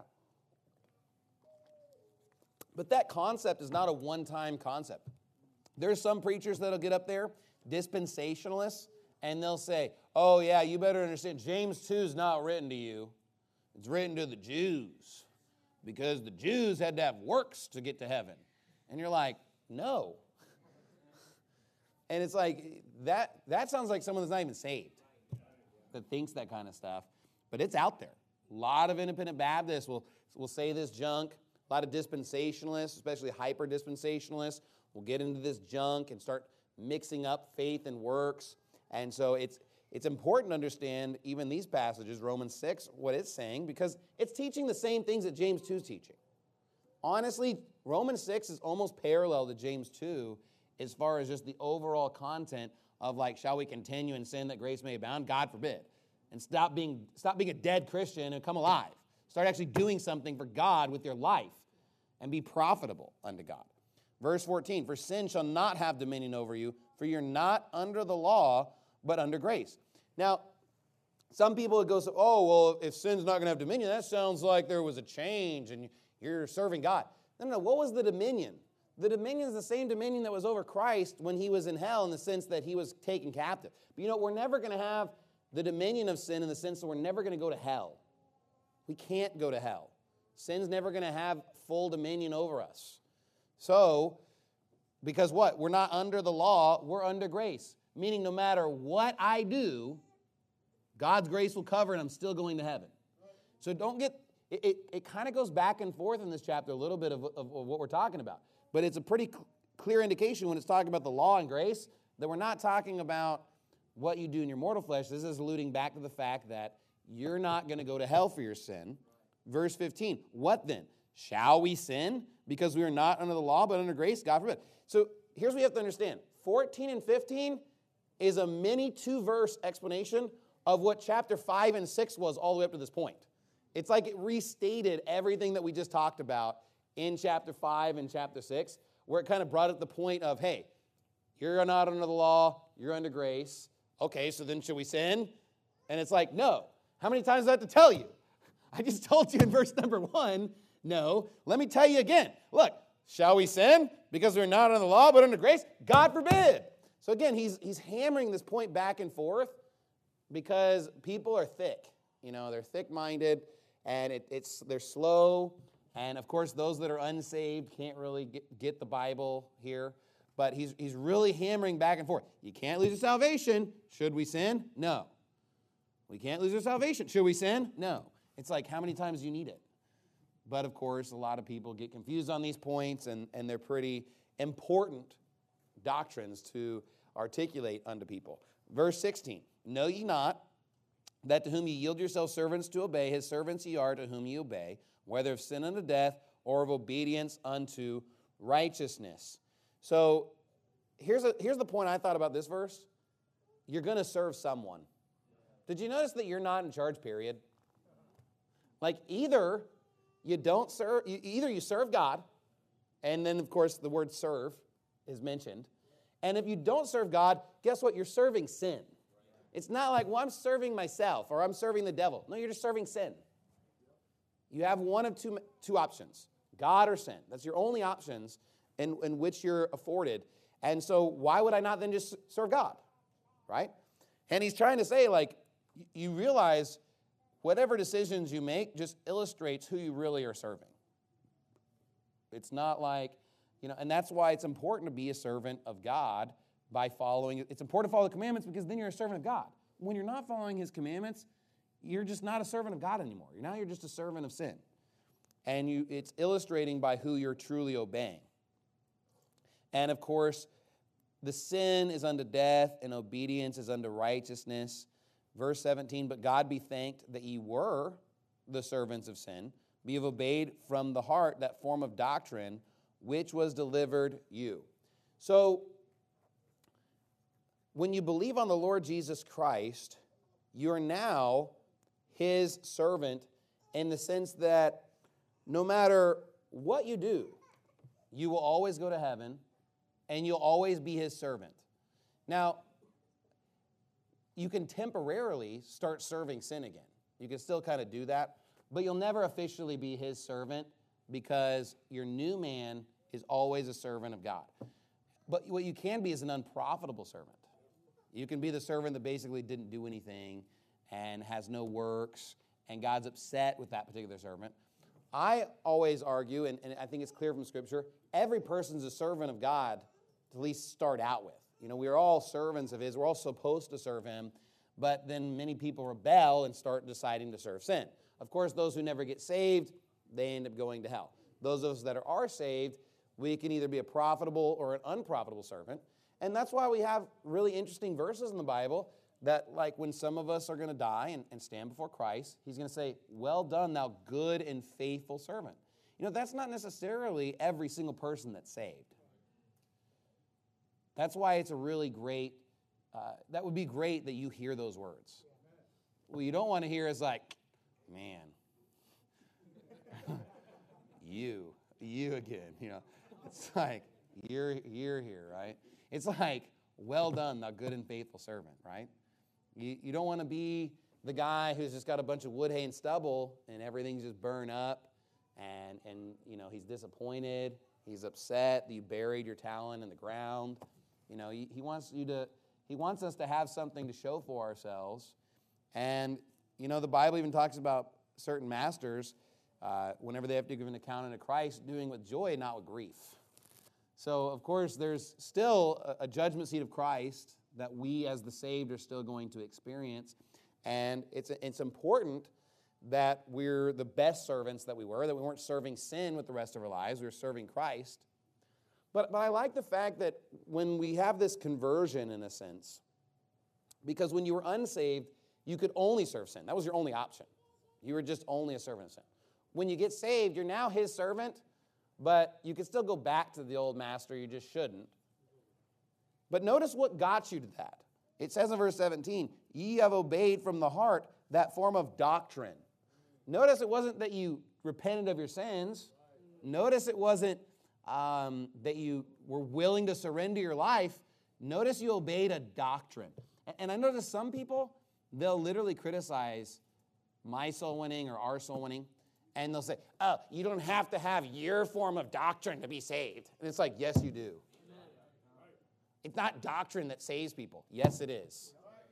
But that concept is not a one-time concept. There's some preachers that'll get up there, dispensationalists, and they'll say, oh yeah, you better understand, James two is not written to you. It's written to the Jews. Because the Jews had to have works to get to heaven. And you're like, no. And it's like, that, that sounds like someone that's not even saved that thinks that kind of stuff. But it's out there. A lot of independent Baptists will, will say this junk. A lot of dispensationalists, especially hyper-dispensationalists, will get into this junk and start mixing up faith and works. And so it's it's important to understand even these passages, Romans six, what it's saying, because it's teaching the same things that James two is teaching. Honestly, Romans six is almost parallel to James two as far as just the overall content of, like, shall we continue in sin that grace may abound? God forbid. And stop being stop being a dead Christian and come alive. Start actually doing something for God with your life and be profitable unto God. Verse fourteen, for sin shall not have dominion over you, for you're not under the law, but under grace. Now, some people would go, oh, well, if sin's not going to have dominion, that sounds like there was a change and you're serving God. No, no, no. What was the dominion? The dominion is the same dominion that was over Christ when he was in hell, in the sense that he was taken captive. But you know, we're never going to have the dominion of sin in the sense that we're never going to go to hell. We can't go to hell. Sin's never going to have full dominion over us. So, because what? We're not under the law, we're under grace. Meaning no matter what I do, God's grace will cover and I'm still going to heaven. So don't get, it, it, it kind of goes back and forth in this chapter a little bit of, of, of what we're talking about. But it's a pretty cl- clear indication when it's talking about the law and grace that we're not talking about what you do in your mortal flesh. This is alluding back to the fact that you're not going to go to hell for your sin. Verse fifteen, what then? Shall we sin because we are not under the law but under grace? God forbid. So here's what you have to understand. fourteen and fifteen is a mini two-verse explanation of what chapter five and six was all the way up to this point. It's like it restated everything that we just talked about in chapter five and chapter six, where it kind of brought up the point of, hey, you're not under the law, you're under grace. Okay, so then should we sin? And it's like, no. How many times do I have to tell you? I just told you in verse number one, no. Let me tell you again. Look, shall we sin because we're not under the law but under grace? God forbid. So again, he's he's hammering this point back and forth because people are thick. You know, they're thick-minded, and it, it's they're slow. And of course, those that are unsaved can't really get, get the Bible here. But he's he's really hammering back and forth. You can't lose your salvation. Should we sin? No. We can't lose our salvation. Should we sin? No. It's like, how many times do you need it? But of course, a lot of people get confused on these points, and, and they're pretty important doctrines to articulate unto people. Verse sixteen, know ye not that to whom ye yield yourselves servants to obey, his servants ye are to whom ye obey, whether of sin unto death or of obedience unto righteousness. So here's, a, here's the point I thought about this verse. You're going to serve someone. Did you notice that you're not in charge, period? Like either you don't serve, either you serve God, and then of course the word serve is mentioned. And if you don't serve God, guess what? You're serving sin. It's not like, well, I'm serving myself or I'm serving the devil. No, you're just serving sin. You have one of two, two options, God or sin. That's your only options in, in which you're afforded. And so why would I not then just serve God, right? And he's trying to say, like, you realize whatever decisions you make just illustrates who you really are serving. It's not like, you know, and that's why it's important to be a servant of God by following, it's important to follow the commandments because then you're a servant of God. When you're not following his commandments, you're just not a servant of God anymore. Now you're just a servant of sin. And you, it's illustrating by who you're truly obeying. And of course, the sin is unto death and obedience is unto righteousness. Verse seventeen, but God be thanked that ye were the servants of sin, be have obeyed from the heart that form of doctrine which was delivered you. So, when you believe on the Lord Jesus Christ, you're now his servant in the sense that no matter what you do, you will always go to heaven and you'll always be his servant. Now, you can temporarily start serving sin again. You can still kind of do that, but you'll never officially be his servant because your new man is always a servant of God. But what you can be is an unprofitable servant. You can be the servant that basically didn't do anything and has no works, and God's upset with that particular servant. I always argue, and, and I think it's clear from Scripture, every person's a servant of God to at least start out with. You know, we are all servants of his. We're all supposed to serve him, but then many people rebel and start deciding to serve sin. Of course, those who never get saved, they end up going to hell. Those of us that are saved, we can either be a profitable or an unprofitable servant. And that's why we have really interesting verses in the Bible that, like, when some of us are going to die and, and stand before Christ, he's going to say, well done, thou good and faithful servant. You know, that's not necessarily every single person that's saved. That's why it's a really great, uh, that would be great that you hear those words. What you don't want to hear is like, man, you, you again, you know. It's like, you're, you're here, right? It's like, well done, thou good and faithful servant, right? You, you don't want to be the guy who's just got a bunch of wood, hay, and stubble, and everything's just burned up, and, and you know, he's disappointed, he's upset that you buried your talent in the ground. You know, he, he wants you to, he wants us to have something to show for ourselves. And, you know, the Bible even talks about certain masters, uh, whenever they have to give an account unto Christ, doing with joy, not with grief. So, of course, there's still a, a judgment seat of Christ that we as the saved are still going to experience. And it's, it's important that we're the best servants that we were, that we weren't serving sin with the rest of our lives, we were serving Christ. But, but I like the fact that when we have this conversion, in a sense, because when you were unsaved, you could only serve sin. That was your only option. You were just only a servant of sin. When you get saved, you're now his servant, but you can still go back to the old master. You just shouldn't. But notice what got you to that. It says in verse seventeen, ye have obeyed from the heart that form of doctrine. Notice it wasn't that you repented of your sins. Notice it wasn't um, that you were willing to surrender your life. Notice you obeyed a doctrine. And I notice some people, they'll literally criticize my soul winning or our soul winning. And they'll say, oh, you don't have to have your form of doctrine to be saved. And it's like, yes, you do. It's not doctrine that saves people. Yes, it is.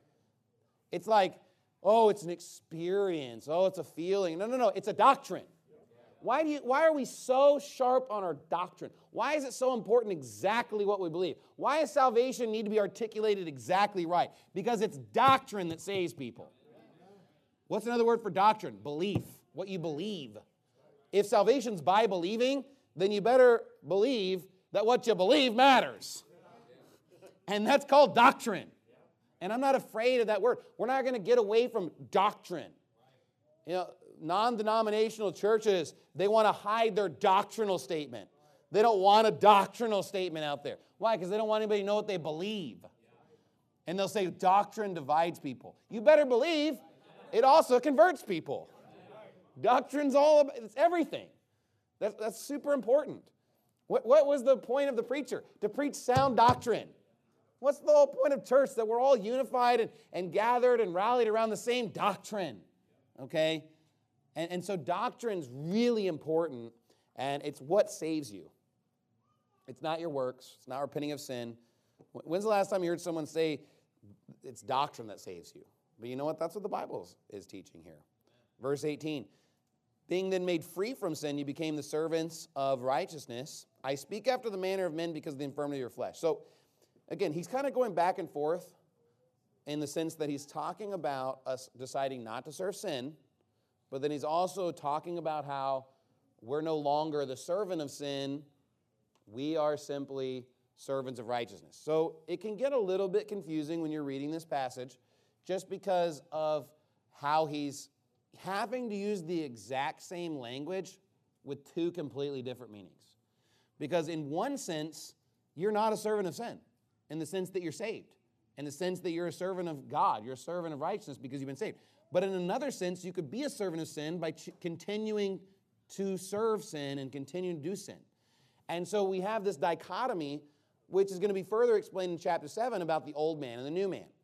It's like, oh, it's an experience. Oh, it's a feeling. No, no, no. It's a doctrine. Why do you, why are we so sharp on our doctrine? Why is it so important exactly what we believe? Why does salvation need to be articulated exactly right? Because it's doctrine that saves people. What's another word for doctrine? Belief. What you believe. If salvation's by believing, then you better believe that what you believe matters. And that's called doctrine. And I'm not afraid of that word. We're not going to get away from doctrine. You know, non-denominational churches, they want to hide their doctrinal statement. They don't want a doctrinal statement out there. Why? Because they don't want anybody to know what they believe. And they'll say doctrine divides people. You better believe it also converts people. Doctrine's all about, it's everything. That's, that's super important. What, what was the point of the preacher? To preach sound doctrine. What's the whole point of church? That we're all unified and, and gathered and rallied around the same doctrine. Okay? And, and so doctrine's really important, and it's what saves you. It's not your works. It's not repenting of sin. When's the last time you heard someone say it's doctrine that saves you? But you know what? That's what the Bible is teaching here. Verse eighteen. Being then made free from sin, you became the servants of righteousness. I speak after the manner of men because of the infirmity of your flesh. So, again, he's kind of going back and forth in the sense that he's talking about us deciding not to serve sin, but then he's also talking about how we're no longer the servant of sin. We are simply servants of righteousness. So it can get a little bit confusing when you're reading this passage just because of how he's having to use the exact same language with two completely different meanings. Because in one sense, you're not a servant of sin, in the sense that you're saved, in the sense that you're a servant of God, you're a servant of righteousness because you've been saved. But in another sense, you could be a servant of sin by ch- continuing to serve sin and continuing to do sin. And so we have this dichotomy, which is going to be further explained in chapter seven about the old man and the new man.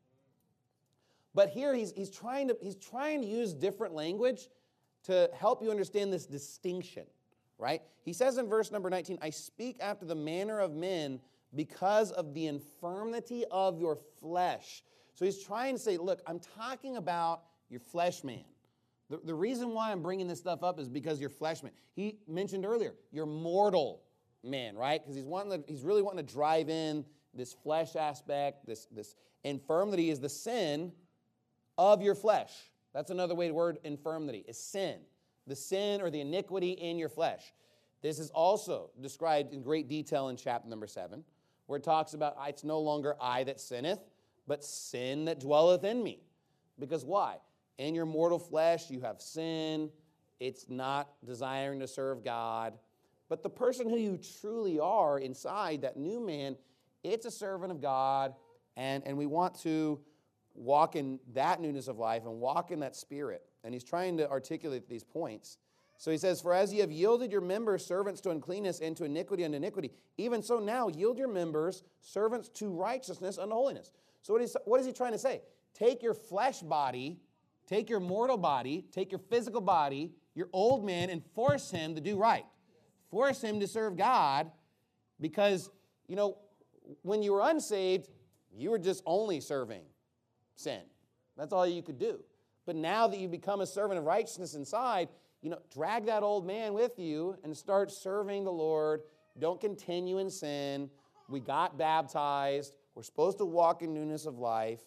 But here he's, he's, trying to, he's trying to use different language to help you understand this distinction, right? He says in verse number nineteen, I speak after the manner of men because of the infirmity of your flesh. So he's trying to say, look, I'm talking about your flesh man. The, the reason why I'm bringing this stuff up is because your flesh man. He mentioned earlier, your mortal man, right? Because he's wanting to, he's really wanting to drive in this flesh aspect, this, this infirmity is the sin of your flesh. That's another way to word infirmity, is sin. The sin or the iniquity in your flesh. This is also described in great detail in chapter number seven, where it talks about it's no longer I that sinneth, but sin that dwelleth in me. Because why? In your mortal flesh you have sin. It's not desiring to serve God. But the person who you truly are inside, that new man, it's a servant of God. And, and we want to walk in that newness of life and walk in that spirit. And he's trying to articulate these points. So he says, for as ye have yielded your members servants to uncleanness and to iniquity unto iniquity, even so now yield your members servants to righteousness unto holiness. So what is, what is he trying to say? Take your flesh body, take your mortal body, take your physical body, your old man, and force him to do right. Force him to serve God because, you know, when you were unsaved, you were just only serving sin. That's all you could do. But now that you become a servant of righteousness inside, you know, drag that old man with you and start serving the Lord. Don't continue in sin. We got baptized. We're supposed to walk in newness of life.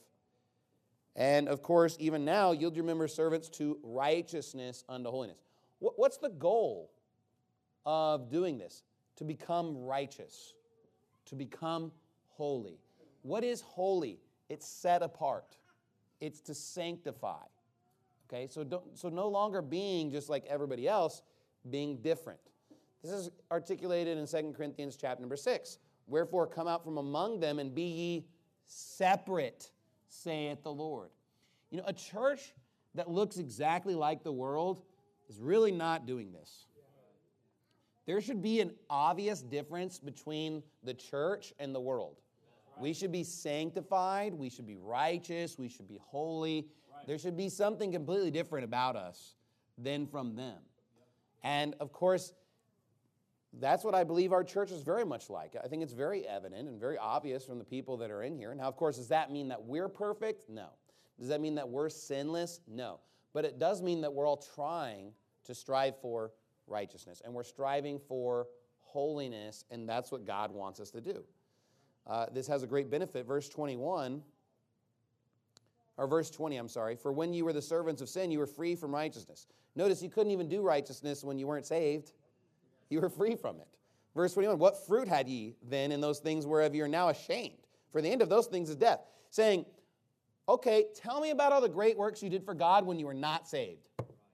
And, of course, even now, yield your members servants to righteousness unto holiness. What's the goal of doing this? To become righteous. To become holy. What is holy? It's set apart. It's to sanctify. Okay, so don't, so no longer being just like everybody else, being different. This is articulated in Second Corinthians chapter number six. Wherefore come out from among them and be ye separate, saith the Lord. You know, a church that looks exactly like the world is really not doing this. There should be an obvious difference between the church and the world. We should be sanctified, we should be righteous, we should be holy. There should be something completely different about us than from them. And, of course, that's what I believe our church is very much like. I think it's very evident and very obvious from the people that are in here. Now, of course, does that mean that we're perfect? No. Does that mean that we're sinless? No. But it does mean that we're all trying to strive for righteousness. And we're striving for holiness, and that's what God wants us to do. Uh, this has a great benefit. Verse twenty-one... Or verse twenty, I'm sorry. For when you were the servants of sin, you were free from righteousness. Notice you couldn't even do righteousness when you weren't saved. You were free from it. Verse twenty-one, what fruit had ye then in those things whereof you are now ashamed? For the end of those things is death. Saying, okay, tell me about all the great works you did for God when you were not saved.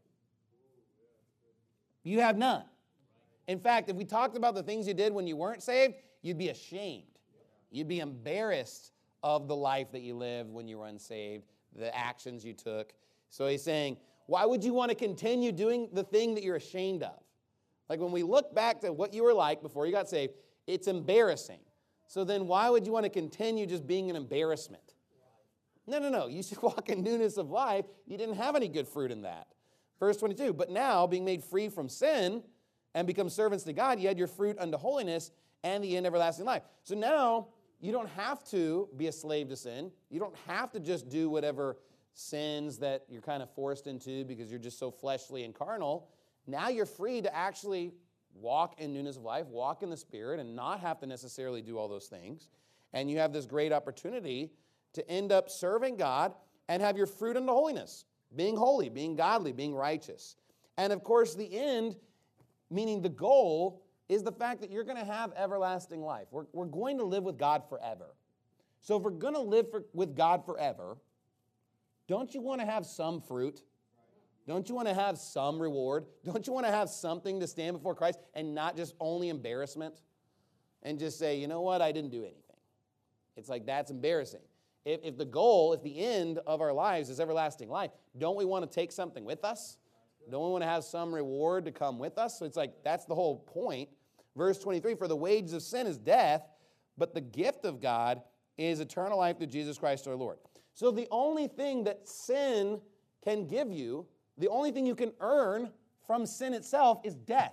You have none. In fact, if we talked about the things you did when you weren't saved, you'd be ashamed. You'd be embarrassed of the life that you lived when you were unsaved, the actions you took. So he's saying, why would you want to continue doing the thing that you're ashamed of? Like when we look back to what you were like before you got saved, it's embarrassing. So then why would you want to continue just being an embarrassment? No, no, no. You should walk in newness of life. You didn't have any good fruit in that. Verse twenty-two, but now being made free from sin and become servants to God, you had your fruit unto holiness and the end everlasting life. So now you don't have to be a slave to sin. You don't have to just do whatever sins that you're kind of forced into because you're just so fleshly and carnal. Now you're free to actually walk in newness of life, walk in the Spirit, and not have to necessarily do all those things. And you have this great opportunity to end up serving God and have your fruit unto holiness, being holy, being godly, being righteous. And of course, the end, meaning the goal, is the fact that you're going to have everlasting life. We're, we're going to live with God forever. So if we're going to live for, with God forever, don't you want to have some fruit? Don't you want to have some reward? Don't you want to have something to stand before Christ and not just only embarrassment? And just say, you know what, I didn't do anything. It's like, that's embarrassing. If, if the goal, if the end of our lives is everlasting life, don't we want to take something with us? Don't we want to have some reward to come with us? So it's like, that's the whole point. Verse twenty-three, for the wages of sin is death, but the gift of God is eternal life through Jesus Christ our Lord. So the only thing that sin can give you, the only thing you can earn from sin itself is death.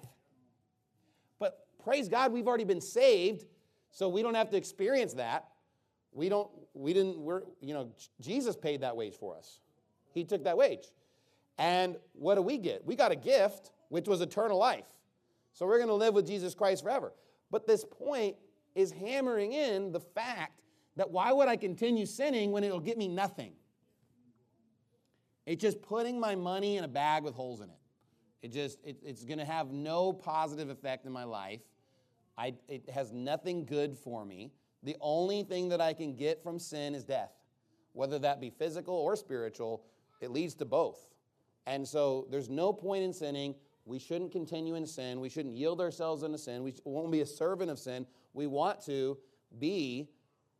But praise God, we've already been saved, so we don't have to experience that. We don't, we didn't, we're, you know, Jesus paid that wage for us. He took that wage. And what do we get? We got a gift, which was eternal life. So we're going to live with Jesus Christ forever. But this point is hammering in the fact that why would I continue sinning when it'll get me nothing? It's just putting my money in a bag with holes in it. It just, it, it's going to have no positive effect in my life. I, it has nothing good for me. The only thing that I can get from sin is death. Whether that be physical or spiritual, it leads to both. And so there's no point in sinning. We shouldn't continue in sin. We shouldn't yield ourselves into sin. We won't be a servant of sin. We want to be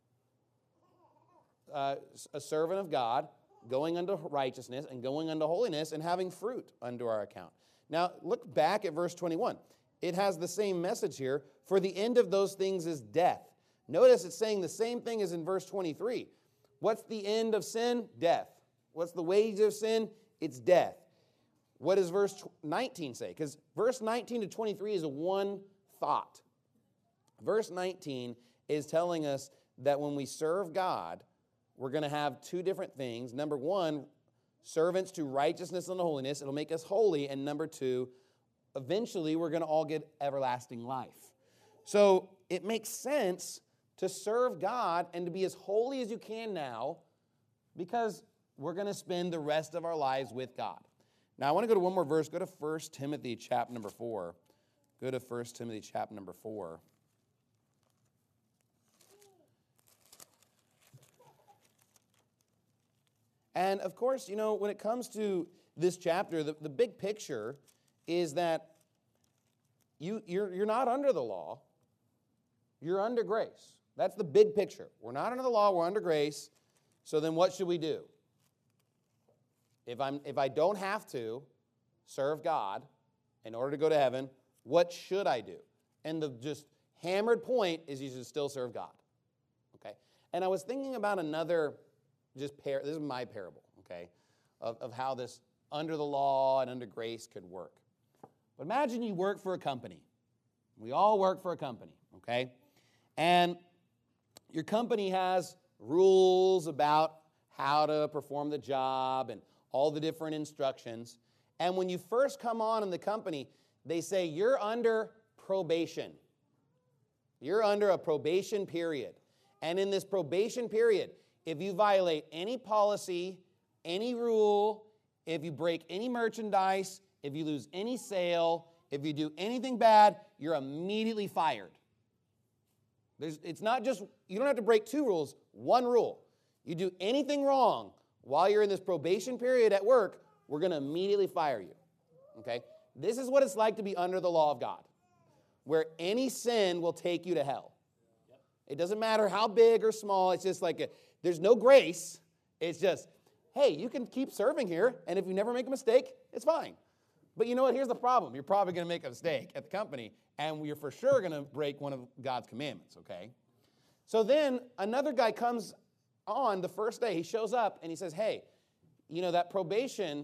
uh, a servant of God, going unto righteousness and going unto holiness and having fruit unto our account. Now, look back at verse twenty-one. It has the same message here. For the end of those things is death. Notice it's saying the same thing as in verse twenty-three. What's the end of sin? Death. What's the wage of sin? It's death. What does verse nineteen say? Because verse nineteen to twenty-three is a one thought. Verse nineteen is telling us that when we serve God, we're going to have two different things. Number one, servants to righteousness and holiness. It'll make us holy. And number two, eventually we're going to all get everlasting life. So it makes sense to serve God and to be as holy as you can now, because we're going to spend the rest of our lives with God. Now, I want to go to one more verse. Go to First Timothy chapter number four. Go to First Timothy chapter number four. And, of course, you know, when it comes to this chapter, the, the big picture is that you, you're, you're not under the law. You're under grace. That's the big picture. We're not under the law. We're under grace. So then what should we do? If I'm if I don't have to serve God in order to go to heaven, what should I do? And the just hammered point is you should still serve God. Okay? And I was thinking about another just par- this is my parable, okay, of, of how this under the law and under grace could work. But imagine you work for a company. We all work for a company, okay? And your company has rules about how to perform the job and all the different instructions. And when you first come on in the company, they say you're under probation. You're under a probation period. And in this probation period, if you violate any policy, any rule, if you break any merchandise, if you lose any sale, if you do anything bad, you're immediately fired. There's, it's not just, you don't have to break two rules, one rule. You do anything wrong while you're in this probation period at work, we're going to immediately fire you. Okay? This is what it's like to be under the law of God, where any sin will take you to hell. Yep. It doesn't matter how big or small. It's just like, a, there's no grace. It's just, hey, you can keep serving here, and if you never make a mistake, it's fine. But you know what? Here's the problem. You're probably going to make a mistake at the company, and you're for sure going to break one of God's commandments, okay? So then another guy comes on the first day. He shows up, and he says, hey, you know, that probation,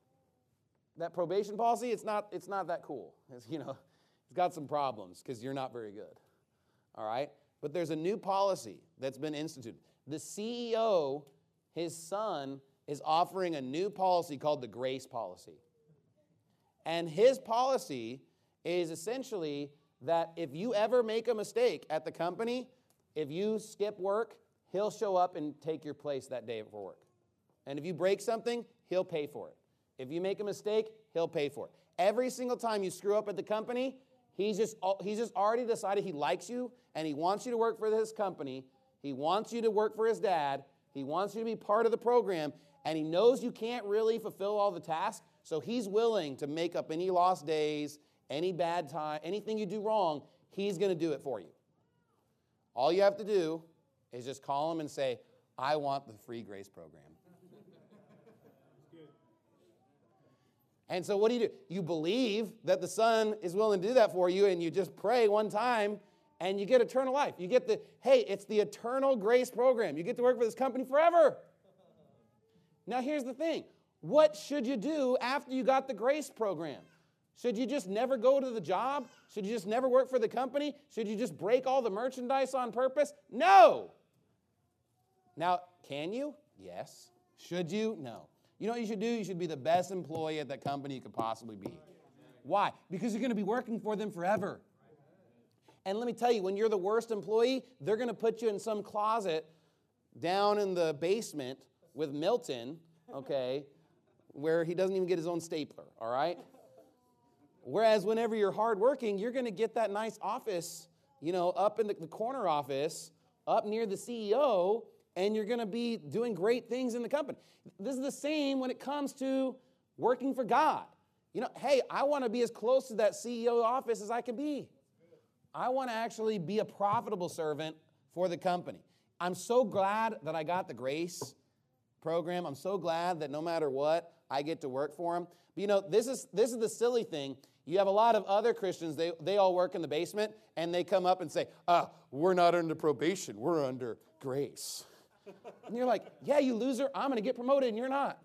that probation policy, it's not, it's not that cool. It's, you know, it's got some problems because you're not very good, all right? But there's a new policy that's been instituted. The C E O, his son, is offering a new policy called the grace policy. And his policy is essentially that if you ever make a mistake at the company, if you skip work, he'll show up and take your place that day for work. And if you break something, he'll pay for it. If you make a mistake, he'll pay for it. Every single time you screw up at the company, he's just, he's just already decided he likes you and he wants you to work for his company. He wants you to work for his dad. He wants you to be part of the program. And he knows you can't really fulfill all the tasks, so he's willing to make up any lost days, any bad time, anything you do wrong, he's going to do it for you. All you have to do is just call him and say, I want the free grace program. And so what do you do? You believe that the Son is willing to do that for you, and you just pray one time, and you get eternal life. You get the, hey, it's the eternal grace program. You get to work for this company forever. Now, here's the thing. What should you do after you got the grace program? Should you just never go to the job? Should you just never work for the company? Should you just break all the merchandise on purpose? No. Now, can you? Yes. Should you? No. You know what you should do? You should be the best employee at that company you could possibly be. Why? Because you're going to be working for them forever. And let me tell you, when you're the worst employee, they're going to put you in some closet down in the basement with Milton, okay, where he doesn't even get his own stapler, all right? Whereas whenever you're hardworking, you're going to get that nice office, you know, up in the, the corner office up near the C E O, and you're going to be doing great things in the company. This is the same when it comes to working for God. You know, hey, I want to be as close to that C E O office as I can be. I want to actually be a profitable servant for the company. I'm so glad that I got the Grace program. I'm so glad that no matter what, I get to work for them. But you know, this is this is the silly thing. You have a lot of other Christians, they, they all work in the basement, and they come up and say, ah, we're not under probation, we're under grace. And you're like, yeah, you loser, I'm going to get promoted, and you're not.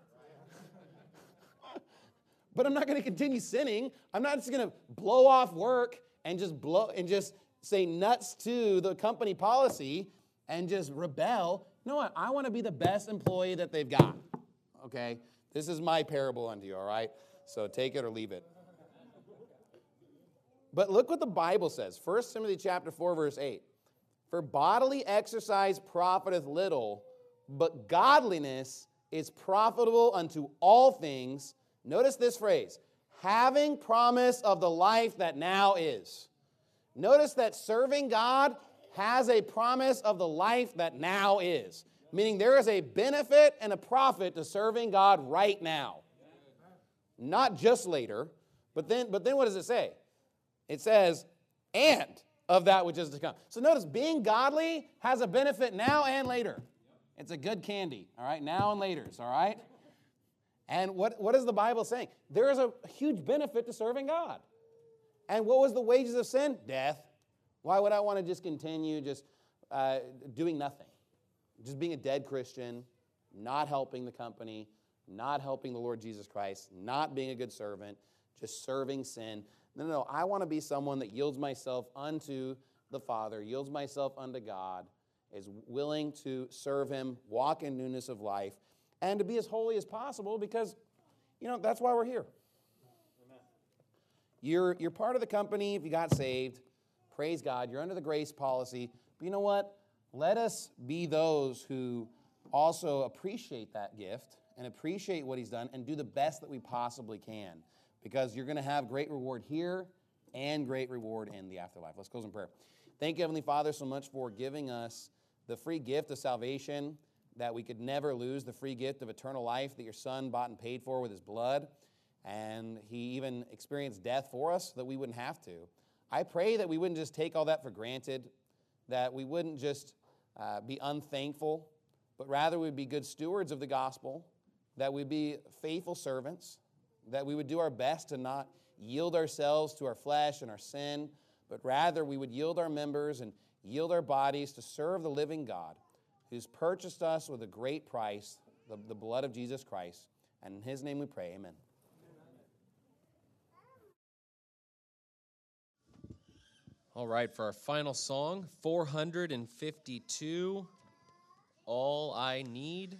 But I'm not going to continue sinning. I'm not just going to blow off work and just blow and just say nuts to the company policy and just rebel. You know what? I want to be the best employee that they've got. Okay? This is my parable unto you, all right? So take it or leave it. But look what the Bible says. First Timothy chapter four, verse eight. For bodily exercise profiteth little, but godliness is profitable unto all things. Notice this phrase, having promise of the life that now is. Notice that serving God has a promise of the life that now is. Meaning there is a benefit and a profit to serving God right now. Not just later, but then, but then what does it say? It says, and of that which is to come. So notice, being godly has a benefit now and later. It's a good candy, all right? Now and later's, all right? And what, what is the Bible saying? There is a huge benefit to serving God. And what was the wages of sin? Death. Why would I want to just continue just uh, doing nothing? Just being a dead Christian, not helping the company, not helping the Lord Jesus Christ, not being a good servant, just serving sin. No, no, no. I want to be someone that yields myself unto the Father, yields myself unto God, is willing to serve Him, walk in newness of life, and to be as holy as possible because, you know, that's why we're here. Amen. You're, you're part of the company if you got saved. Praise God. You're under the grace policy. But you know what? Let us be those who also appreciate that gift and appreciate what He's done and do the best that we possibly can. Because you're going to have great reward here and great reward in the afterlife. Let's close in prayer. Thank you, Heavenly Father, so much for giving us the free gift of salvation that we could never lose, the free gift of eternal life that your Son bought and paid for with His blood. And He even experienced death for us so that we wouldn't have to. I pray that we wouldn't just take all that for granted, that we wouldn't just uh, be unthankful, but rather we'd be good stewards of the gospel, that we'd be faithful servants, that we would do our best to not yield ourselves to our flesh and our sin, but rather we would yield our members and yield our bodies to serve the living God who's purchased us with a great price, the, the blood of Jesus Christ. And in His name we pray, amen. All right, for our final song, four hundred fifty-two, All I Need.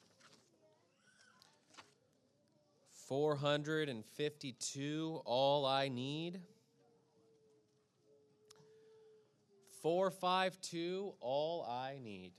four hundred fifty-two, All I Need. four fifty-two, All I Need.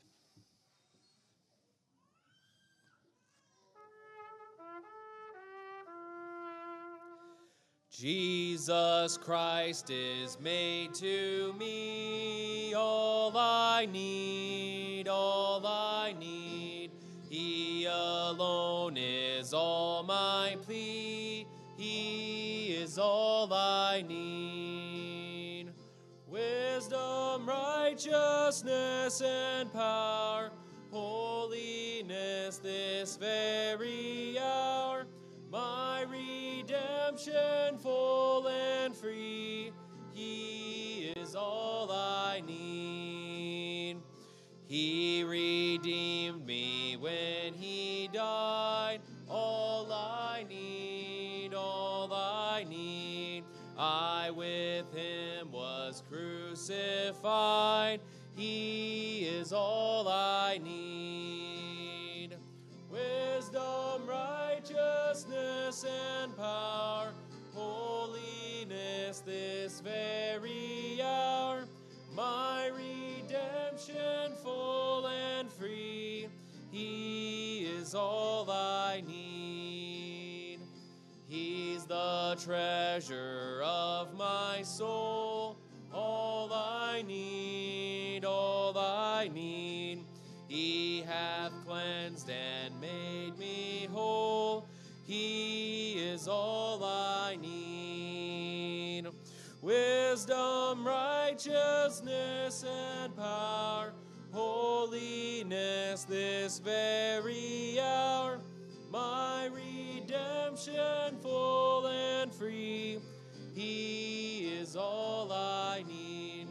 Jesus Christ is made to me all I need, all I need. He alone is all my plea. He is all I need. Wisdom, righteousness, and power, holiness this very hour. My redemption full and free, He is all I need. He redeemed me when He died, all I need, all I need. I with Him was crucified, He is all I need. Wisdom, righteousness, and power, holiness this very hour. My redemption full and free, He is all I need. He's the treasure of my soul, all I need, all I I need. He hath cleansed and made me whole. He is all I need. Wisdom, righteousness, and power, holiness this very hour, my redemption full and free. He is all I need.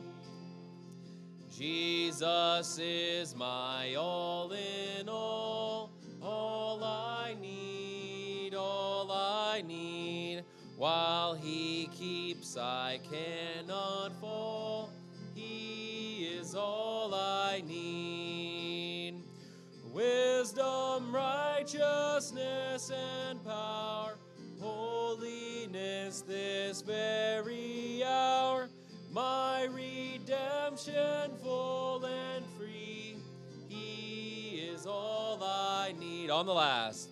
Jesus is my all in all, all I need, all I need. While he keeps, I cannot fall. He is all I need. Wisdom, righteousness, and power, holiness this very hour, my redemption full and free. He is all I need. On the last.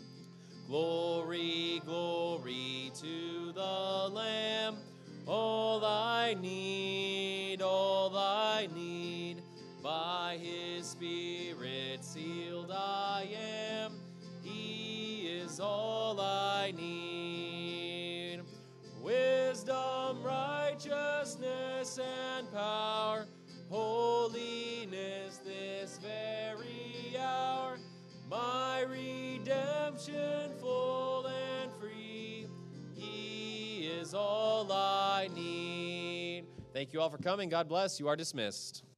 Glory, glory to the Lamb. All I need, all I need. By his Spirit sealed I am. He is all I need. Wisdom, righteousness, and power, holiness this very hour, my redemption full and free. He is all I need. Thank you all for coming. God bless. You are dismissed.